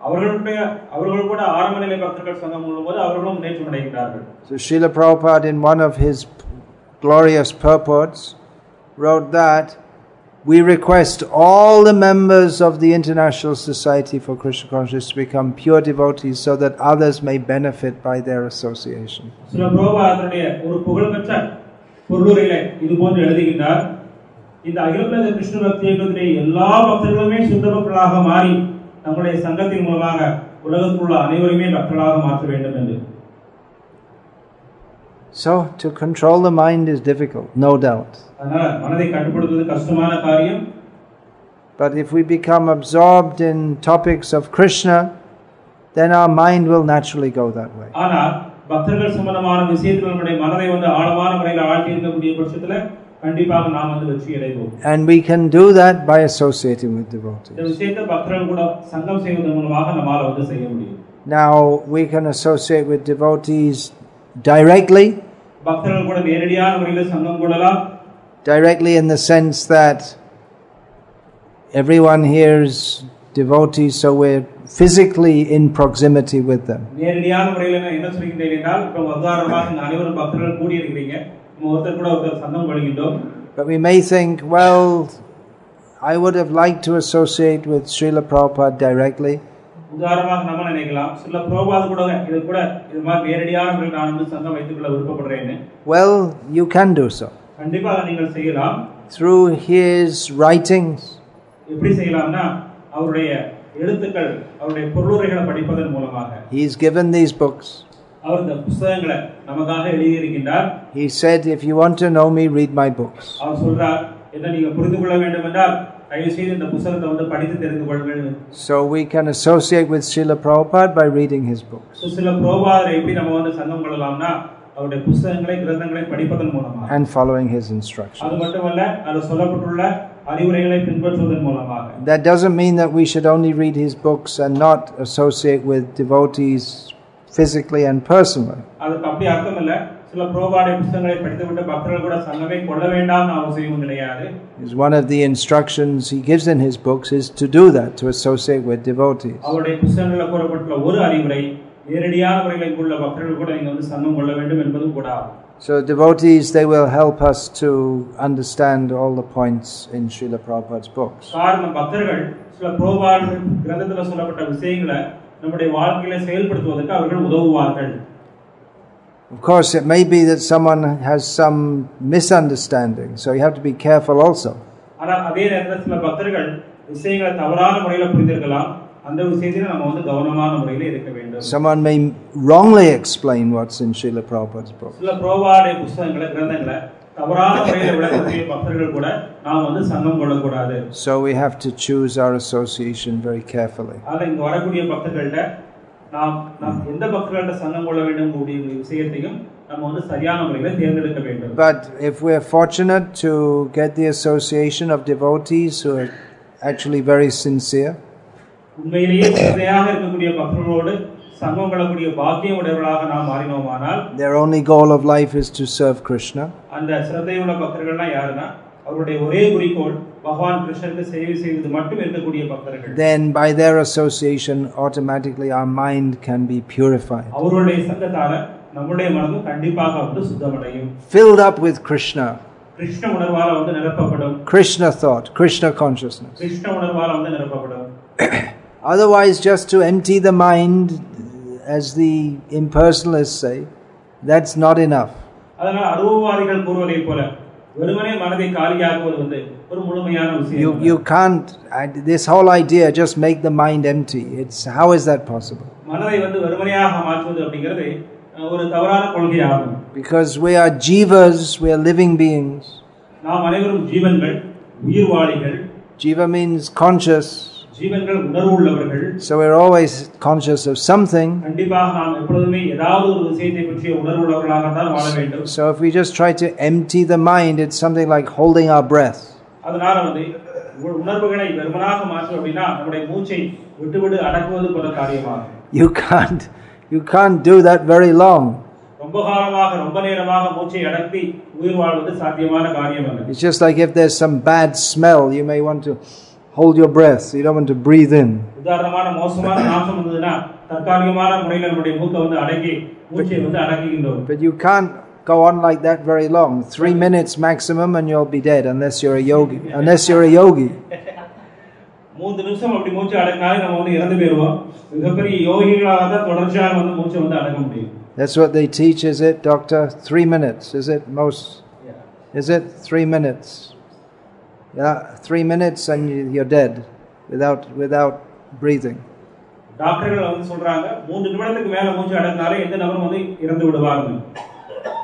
அவர்கள் கூட ஆரம்ப நிலை பக்தர்கள் சங்கம் கொள்ளும்போது அவர்களும் முன்னேற்றம் அடைகிறார்கள். So Srila Prabhupada, in one of his glorious purports, wrote that we request all the members of the International Society for Krishna Consciousness to become pure devotees so that others may benefit by their association. Srila Prabhupada ஒரு புகழ்பெற்ற பொருளுரையிலே இது போன்று எழுதுகிறார், இந்த அகில உலக கிருஷ்ண பக்தி இயக்கத்திலே எல்லா பக்தர்களுமே சுத்த பக்தர்களாக மாறி நம்முடைய சங்கத்தின் மூலமாக உலகத்தில் உள்ள அனைவருமே பக்தர்களாக மாற்ற வேண்டும் என்று. So to control the mind is difficult, no doubt. அதனால மனதை கட்டுப்படுத்துவது கஷ்டமான காரியம். But if we become absorbed in topics of Krishna, then our mind will naturally go that way. ஆனா பக்தர்கள் சம்பந்தமான விஷயத்துல நம்முடைய மனதை வந்து ஆழமான முறையில் ஆழ்த்தி இருக்கக்கூடிய பட்சத்துல கண்டிப்பாக நாம் வந்து வெற்றி அடைவோம். And we can do that by associating with devotees. இந்த விஷயத்தை பக்தர்கள் கூட சங்கம் செய்வதன் மூலமாக நம்மால வந்து செய்ய முடியும். Now we can associate with devotees directly. பக்தர்கள் கூட நேரடியான முறையில் சங்கம் கொள்ளலாம். Directly in the sense that everyone here is devotees, so we're physically in proximity with them. நேரடியான முறையில் என்ன சொல்கிறேன் என்றால் இப்ப உதாரணமாக அனைவரும் பக்தர்கள் கூடி இருக்கிறீங்க. ஒருத்தர் கூட ஒருத்தர் சங்கம் கொள்கின்றோம். But we may think, well, I would have liked to associate with Srila Prabhupada directly. உதாரணமாக நம்ம நினைக்கலாம் சில பிரபாத் கூட இது மாதிரி நேரடியான முறையில் நான் வந்து சங்கம் வைத்துக்கொள்ள விருப்பப்படுறேன்னு. Well, you can do so. கண்டிப்பாக நீங்கள் செய்யலாம். Through his writings. எப்படி செய்யலாம்னா அவருடைய எழுத்துக்கள் அவருடைய பொருளுரைகளை படிப்பதன் மூலமாக. He's given these books. அவர் இந்த புத்தகங்களை நமக்காக எழுதி இருக்கின்றார். He said, if you want to know me, read my books. அவர் சொல்றார் என்ன நீங்க புரிந்து கொள்ள வேண்டும் என்றால் தயவு செய்து இந்த புத்தகத்தை வந்து படித்து தெரிந்து கொள்ளுங்கள். So we can associate with Srila Prabhupada by reading his books. So சில பிரபாதரை எப்படி நம்ம வந்து சங்கம் கொள்ளலாம்னா அவருடைய புத்தகங்களை கிரந்தங்களை படிப்பதன் மூலமாக. And following his instructions. அது மட்டுமல்ல அது சொல்லப்பட்டுள்ள அறிவுரைகளை பின்பற்றுவதன் மூலமாக. That doesn't mean that we should only read his books and not associate with devotees physically and personally. அதுக்கு அப்படி அர்த்தம் இல்ல சில பிரபாத புத்தகங்களை படித்துவிட்டு பக்தர்கள் கூட சங்கமே கொள்ள வேண்டாம்னு அவசியம் கிடையாது. Is one of the instructions he gives in his books is to do that, to associate with devotees. அவருடைய புத்தகங்களில் கூறப்பட்டுள்ள ஒரு அறிவுரை நேரடியான முறையில் உள்ள பக்தர்கள் கூட நீங்க வந்து சங்கம் கொள்ள வேண்டும் என்பதும் கூட. So devotees, they will help us to understand all the points in Srila Prabhupada's books. காரணம் பக்தர்கள் சில பிரபாத கிரந்தத்தில் சொல்லப்பட்ட விஷயங்களை நம்முடைய வாழ்க்கையில செயல்படுத்துவதற்கு அவர்கள் உதவுவார்கள். Of course, it may be that someone has some misunderstanding, so you have to be careful also. ஆனா அதே நேரத்தில் சில பக்தர்கள் விஷயங்களை தவறான முறையில் புரிந்திருக்கலாம். அந்த விஷயத்தில் நம்ம வந்து கவனமான முறையில் இருக்க வேண்டும். Someone may wrongly explain what's in Srila Prabhupada's book. சில பிரபாத புத்தகங்களை கிரந்தங்களை தவறான முறையில் விளக்கக்கூடிய பக்தர்கள் கூட நாம் வந்து சங்கம் கொள்ளக்கூடாது. So we have to choose our association very carefully. ஆனா இங்க வரக்கூடிய பக்தர்கள்ட்ட நாம் எந்த பக்தர்கள்ட்ட சங்கம் கொள்ள வேண்டும் கூடிய விஷயத்தையும் நம்ம வந்து சரியான முறையில் தேர்ந்தெடுக்க வேண்டும். But if we are fortunate to get the association of devotees who are actually very sincere, உண்மையிலேயே உண்மையாக இருக்கக்கூடிய பக்தர்களோடு சங்கம் கொள்ளக்கூடிய பாக்கியம் உடையவர்களாக நாம் மாறினோமானால் their only goal of life is to serve Krishna. அந்த சிரத்தையுள்ள பக்தர்கள்னா யாருன்னா அவருடைய ஒரே குறிக்கோள் பகவான் கிருஷ்ணருக்கு சேவை செய்வது மட்டும் இருக்கக்கூடிய பக்தர்கள். Then by their association automatically our mind can be purified. அவருடைய சங்கத்தால நம்முடைய மனதும் கண்டிப்பாக வந்து சுத்தமடையும். Filled up with Krishna. Krishna உணர்வால வந்து நிரப்பப்படும். Krishna thought, Krishna consciousness. Krishna உணர்வால வந்து நிரப்பப்படும். Otherwise, just to empty the mind, as the impersonalists say, that's not enough. அதனால அருவவாதிகள் கூறுவதை போல வெறுமனே மனதை காலியாக்குவது வந்து ஒரு முழுமையான விஷயம். You can't, this whole idea, just make the mind empty. How is that possible? மனதை வந்து வெறுமனையாக மாற்றுவது அப்படிங்கிறது ஒரு தவறான கொள்கையாகும். Because we are jivas, we are living beings. நாம் அனைவரும் ஜீவன்கள், உயிர்வாளிகள். Jiva means conscious. ஜீவன்கள் உணர்வு உள்ளவர்கள். So we're always conscious of something. கண்டிப்பாக நாம் எப்பொழுதுமே ஏதாவது ஒரு விஷயத்தை பற்றிய உணர்வு உள்ளவர்களாக தான் வாழ வேண்டும். So if we just try to empty the mind, it's something like holding our breath. அதனால வந்து உணர்வுகளை வெறுமனாக மாற்று அப்படின்னா நம்முடைய மூச்சை விட்டுவிட்டு அடக்குவது போல காரியமாகும். You can't do that very long. ரொம்ப காலமாக ரொம்ப நேரமாக மூச்சை அடக்கி உயிர் வாழ்வது சாத்தியமான காரியம் அல்ல. It's just like if there's some bad smell, you may want to hold your breath. You don't want to breathe in. உதாரணமான மோசமான நாற்றம் வந்ததுன்னா தற்காலிகமான முறையில் நம்முடைய மூக்கை வந்து அடக்கி மூச்சை வந்து அடக்குகின்றோம். But you can't go on like that very long. 3 minutes maximum and you'll be dead unless you're a yogi. 3 நிமிஷம் அப்படி மூச்சு அடக்கினாலே நம்ம வந்து இறந்து போயிடுவோம். மிகப்பெரிய யோகிகளாக தான் தொடர்ச்சியாக வந்து மூச்சை வந்து அடக்க முடியும். That's what they teach, is it, doctor? 3 minutes, is it most? Yeah. Is it 3 minutes? Yeah, 3 minutes and you're dead without breathing. டாக்டர்கள் வந்து சொல்றாங்க 3 நிமிடத்துக்கு மேல மூச்சு அடக்கினாலே எந்த நபரும் வந்து இறந்து விடுவாங்க.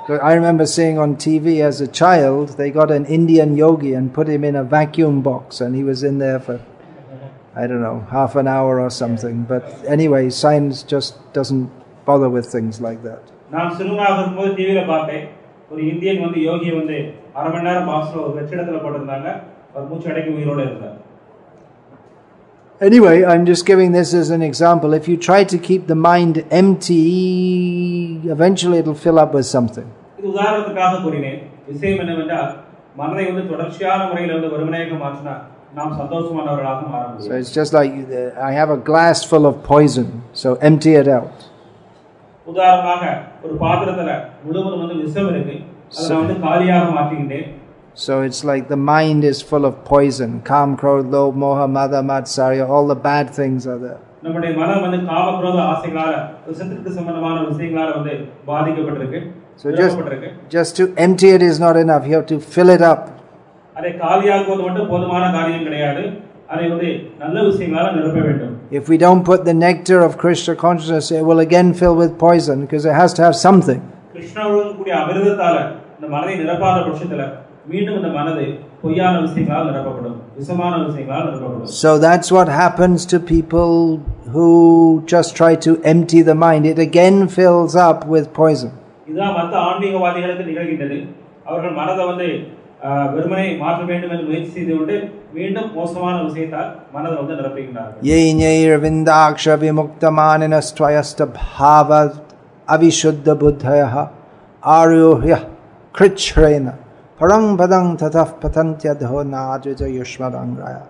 I remember seeing on TV as a child, they got an Indian yogi and put him in a vacuum box, and he was in there for, I don't know, half an hour or something. But anyway, science just doesn't bother with things like that. நான் சிறுவனாக இருக்கும்போது டிவியில பார்த்தேன், ஒரு Indian வந்து யோகியை வந்து அரை மணி நேரம் பாக்ஸ்ல ஒரு வெற்றிடத்துல போட்டிருந்தாங்க, அவர் மூச்சு அடக்கி உயிரோடு இருந்தார். Anyway, I'm just giving this as an example. If you try to keep the mind empty, eventually it'll fill up with something. இது உதாரணத்துக்காக கூறினேன். விஷயம் என்னவென்றால் மனதை வந்து தொடர்ச்சியான முறையில் வந்து வெறுமனையாக மாற்றினா நாம் சந்தோஷமானவர்களாக மாற முடியும். So it's just like I have a glass full of poison, so empty it out. உதாரணமாக ஒரு பாத்திரத்துல முழுவதும் வந்து விஷம் இருக்கு, அதை வந்து காலியாக மாற்றிக்கிட்டேன். So it's like the mind is full of poison. Kam, Krodh, Lobh, Moha, Mada, Matsarya, all the bad things are there. நம்முடைய மனம் வந்து காம குரோத ஆசைகளால விஷத்திற்கு சம்பந்தமான விஷயங்களால வந்து பாதிக்கப்பட்டிருக்கு. So just to empty it is not enough. You have to fill it up. அதை காலியாக்குவது மட்டும் போதுமான காரியம் கிடையாது. அதை வந்து நல்ல விஷயங்களால நிரப்ப வேண்டும். If we don't put the nectar of Krishna consciousness, it will again fill with poison because it has to have something. கிருஷ்ணனுடன் கூடிய அமிர்தத்தால இந்த மனதை நிரப்பாத பட்சத்துல மீண்டும் இந்த மனது பொய்யான விஷயங்களால் நிரப்பப்படும், விஷமான விஷயங்களால் நிரப்பப்படும். So that's what happens to people who just try to empty the mind. It again fills up with poison. இதுதான் மற்ற ஆன்மீகவாதிகளுக்கு நிகழ்கின்றது. அவர்கள் மனதை வந்து வெறுமனை மாற்ற வேண்டும் என்று முயற்சி செய்து கொண்டு மீண்டும் மோசமான விஷயத்தால் மனதை வந்து நிரப்புகின்றார்கள். Yenyayir vindaksha vimuktamanina stvayasta bhava avishuddha buddhaya aryohya krichrena parang padang tataf patantyadho nadrita yushmadangraya.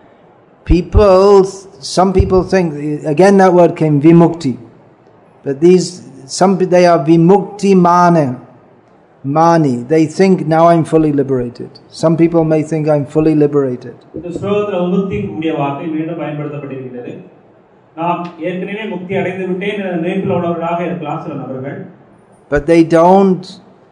Some people think, again that word came vimukti, but they are vimukti mani. They think now I'm fully liberated. Some people may think I'm fully liberated. இந்த ஸ்லோகத்துல விமுக்தி கூடிய வார்த்தை மீண்டும் பயன்படுத்தப்பட்டிருக்கிறது. நாம் ஏற்கனவே முக்தி அடைந்து விட்டேன் என்ற நினைப்பில் உள்ளவர்களாக இருக்கலாம் சில நபர்கள். But they don't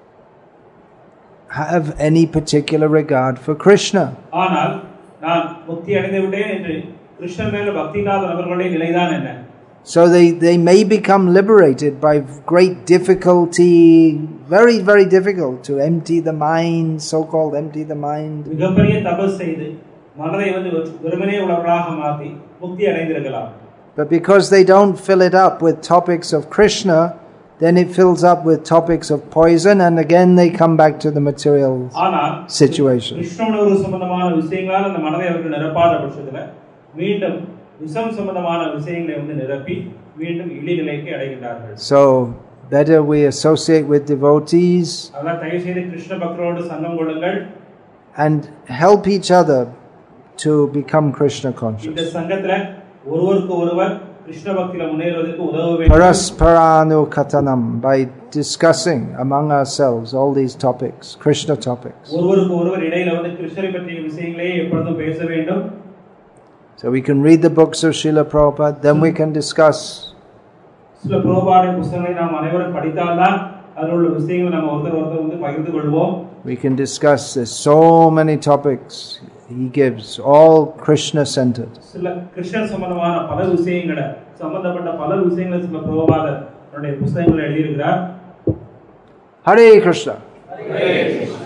have any particular regard for Krishna. ஆனால் நான் முக்தி அடைந்து விட்டேன் என்று கிருஷ்ணன் மேல பக்தி இல்லாத நபர்களுடைய நிலைதான் என்ன? So they may become liberated by great difficulty, very, very difficult to empty the mind, so-called empty the mind. மிகப்பெரிய தபஸ் செய்து மனதை வந்து வெறுமனே உள்ளவர்களாக மாற்றி முக்தி அடைந்திருக்கலாம். But because they don't fill it up with topics of Krishna, then it fills up with topics of poison, and again they come back to the material situation. கிருஷ்ணனோடு சம்பந்தமான விஷயங்களால் அந்த மனதை அவர்கள் நிரப்பாத பட்சத்தில் மீண்டும் விஷம் சம்பந்தமான விஷயங்களை வந்து நிரப்பி மீண்டும் இழிநிலைக்கு அடைகின்றார்கள். So better we associate with devotees தயவு செய்து கிருஷ்ண பக்தரோடு சங்கம் கொள்ளுங்கள் and help each other to become Krishna conscious. இந்த சங்கத்துல ஒருவருக்கு ஒருவர் கிருஷ்ண பக்தியில முன்னேறுவதற்கு உதவ வேண்டும். Parasparanu katanam, by discussing among ourselves all these topics, Krishna topics. ஒருவருக்கு ஒருவர் இடையில வந்து கிருஷ்ணரை பற்றிய விஷயங்களே எப்பொழுதும் பேச வேண்டும். So we can read the books of Srila Prabhupada, then we can discuss. Srila Prabhupada புத்தகங்களை நாம் அனைவரும் படித்தால்தான் அதில் உள்ள விஷயங்களை நம்ம ஒருத்தர் வந்து பகிர்ந்து கொள்வோம். We can discuss so many topics he gives, all Krishna centered. சில கிருஷ்ண சம்பந்தமான பல விஷயங்களை சம்பந்தப்பட்ட பல விஷயங்களை சில பிரபுபாதர் தன்னுடைய புத்தகங்களை எழுதியிருக்கிறார். Hare Krishna. Hare Krishna.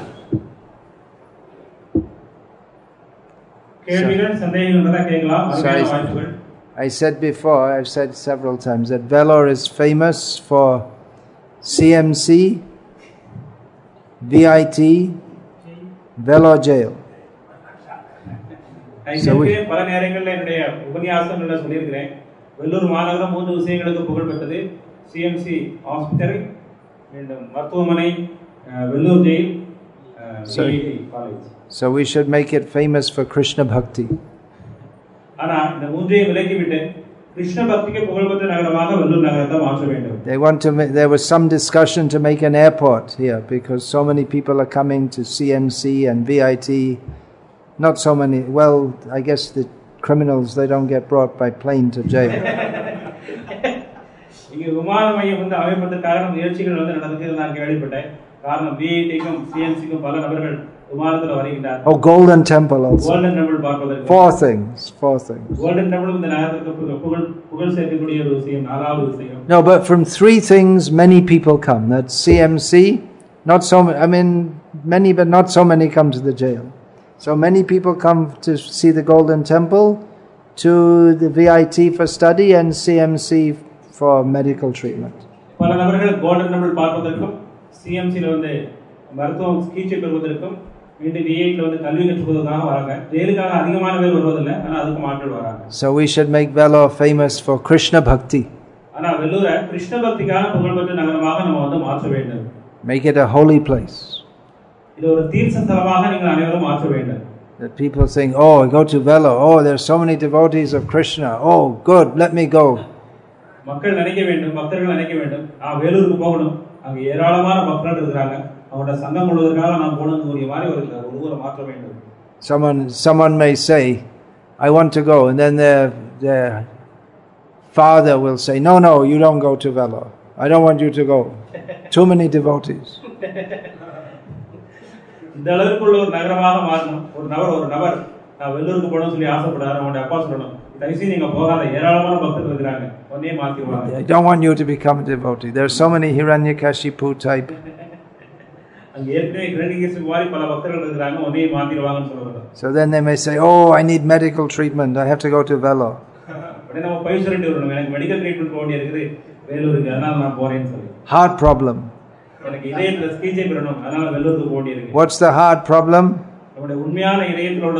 கேள்விகள் சந்தேகங்கள் இருந்தா கேட்கலாம். வாய்ப்புகள். I said before, I've said several times that Vellore is famous for CMC, VIT, Vellore jail. பல நேரங்களில் என்னுடைய உபன்யாசங்கள்ல சொல்லியிருக்கிறேன். வெள்ளூர் மாநகரம் 3 விஷயங்களுக்கு புகழ் பெற்றது. சிஎம்சி ஹாஸ்பிட்டல், மருத்துவமனை, Vellore jail, college. So we should make it famous for Krishna Bhakti. ஆனா இந்த மூன்றையும் விலக்கி விட்டு கிருஷ்ண பக்திக்கு புகழ்பெற்ற நகரமாக வெள்ளூர் நகரத்தை மாற்ற வேண்டும். There was some discussion to make an airport here because so many people are coming to CMC and VIT. Not so many. Well, I guess the criminals, they don't get brought by plane to jail. இங்க விமான மையம் வந்து அமைப்பதற்கான முயற்சிகள் வந்து நடந்துட்டு நான் கேள்விப்பட்டேன். காரணம் VITக்கும் CMCக்கும் பல நபர்கள் விமானத்துல வருகிறார்கள். Oh, Golden Temple also. Golden Temple பார்ப்பதற்கு. Four things. Golden Temple இந்த நகரத்துக்கு புகழ் சேர்க்கக்கூடிய ஒரு விஷயம், 4வது விஷயம். No, but from 3 things many people come. That's CMC, Not so, I mean, many, but not so many come to the jail. So many people come to see the Golden Temple, to the VIT for study and CMC for medical treatment. பல நபர்கள் golden temple பார்ப்பதற்கும் சிஎம்சில வந்து மருத்துவம் சிகிச்சை பெறுவதற்கும் மீண்டும் விஐடில வந்து கல்வி கற்றுக்கொள்வதற்காக வராங்க. ஜெயிலுக்காக அதிகமான பேர் வருவதில்லை, ஆனால் அதுக்கு மாற்றல் வராங்க. So we should make Vellore famous for Krishna Bhakti. ஆனா வெல்லூரை கிருஷ்ண பக்திக்காக புகழ்பெற்ற நகரமாக நம்ம வந்து மாற்ற வேண்டும். Make it a holy place. இது ஒரு தீர்த்த ஸ்தலமாக நீங்கள் அனைவரும் மாற்ற வேண்டும். That people think, oh, I go to Vellore, oh, there's so many devotees of Krishna, oh, good, let me go. மக்கள் நினைக்க வேண்டும், பக்தர்கள் நினைக்க வேண்டும், வேலூருக்கு போகணும், அங்க ஏராளமான பக்தர்கள் இருக்கிறாங்க, அவங்களோட சங்கம் கொள்வதற்காக நான் போகணும்னு மாதிரி ஒரு ஊரை மாற்ற வேண்டும். Someone may say, I want to go, and then their father will say, no, you don't go to Vellore. I don't want you to go. Too many devotees. இந்த அளவுக்குள்ள ஒரு நகரமாக மாறணும். ஒரு நபர் நான் வெள்ளூருக்கு போகணும்னு சொல்லி ஆசைப்படுறாரு. அவனுடைய அப்பா சொல்லணும், தயவுசெய்து நீங்க போகாத, ஏராளமான பக்தர்கள் இருக்கிறாங்க, உடனே மாத்திடுவாங்க. I don't want you to become a devotee. There are so many Hiranyakashipu type. அங்க ஏற்கனவே ஹிரண்யகசிபு மாதிரி பல பக்தர்கள் இருக்கிறாங்க, உடனே மாத்திடுவாங்கன்னு சொல்றாங்க. So then they may say, oh, I need medical treatment, I have to go to Vellore. உடனே நம்ம போய் சொல்லிட்டு வரணும், எனக்கு மெடிக்கல் ட்ரீட்மெண்ட் போக வேண்டியது வெள்ளூருக்கு, அதனால நான் போறேன்னு சொல்லி. Heart problem. எனக்கு இதயத்துல சிகிச்சை பெறணும், அதனால வெள்ளூருக்கு போக வேண்டியது. What's the heart problem? நம்முடைய உண்மையான இதயத்திலோட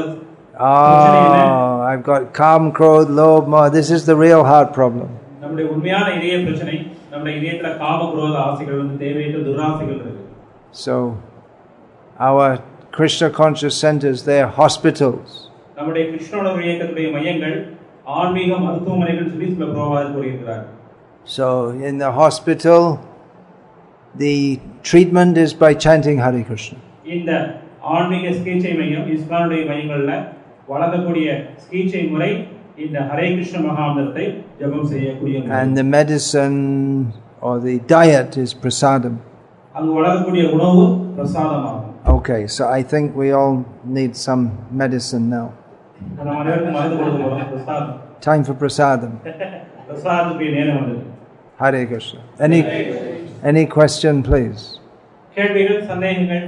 I've got calm, krodh, lobh, moh. This is the real heart problem. நம்முடைய உண்மையான இதய பிரச்சனை, நம்முடைய இதயத்துல காம, குரோத ஆசைகள் வந்து தேவையற்ற துராசைகள் இருக்கு. So our Krishna conscious centers, they are hospitals. நம்முடைய கிருஷ்ணோட இயக்கத்துடைய மையங்கள் ஆன்மீக மருத்துவமனைகள் சொல்லி சில பிரபாதர் கூறியிருக்கிறார். So in the hospital, the treatment is by chanting Hare Krishna. இந்த ஆன்மீக சிகிச்சை மையம் இஸ்கானுடைய மையங்கள்ல வழங்கக்கூடிய சிகிச்சை முறை இந்த ஹரே கிருஷ்ண மகாமந்திரத்தை ஜெபம் செய்யக்கூடிய முறை. And the medicine or the diet is prasadam. அங்கு வழங்கக்கூடிய உணவு பிரசாதமாகும். Okay, so I think we all need some medicine now. நம்ம அனைவருக்கும் மருந்து கொடுக்க போறோம், பிரசாதம். Time for prasadam. பிரசாதத்துக்கு நேரம் வந்தது. Hare Krishna. Any question, please? கேள்விகள், சந்தேகங்கள்?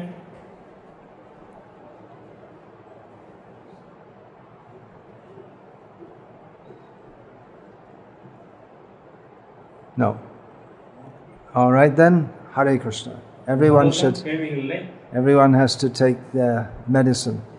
No. All right then. Hare Krishna. Everyone has to take their medicine.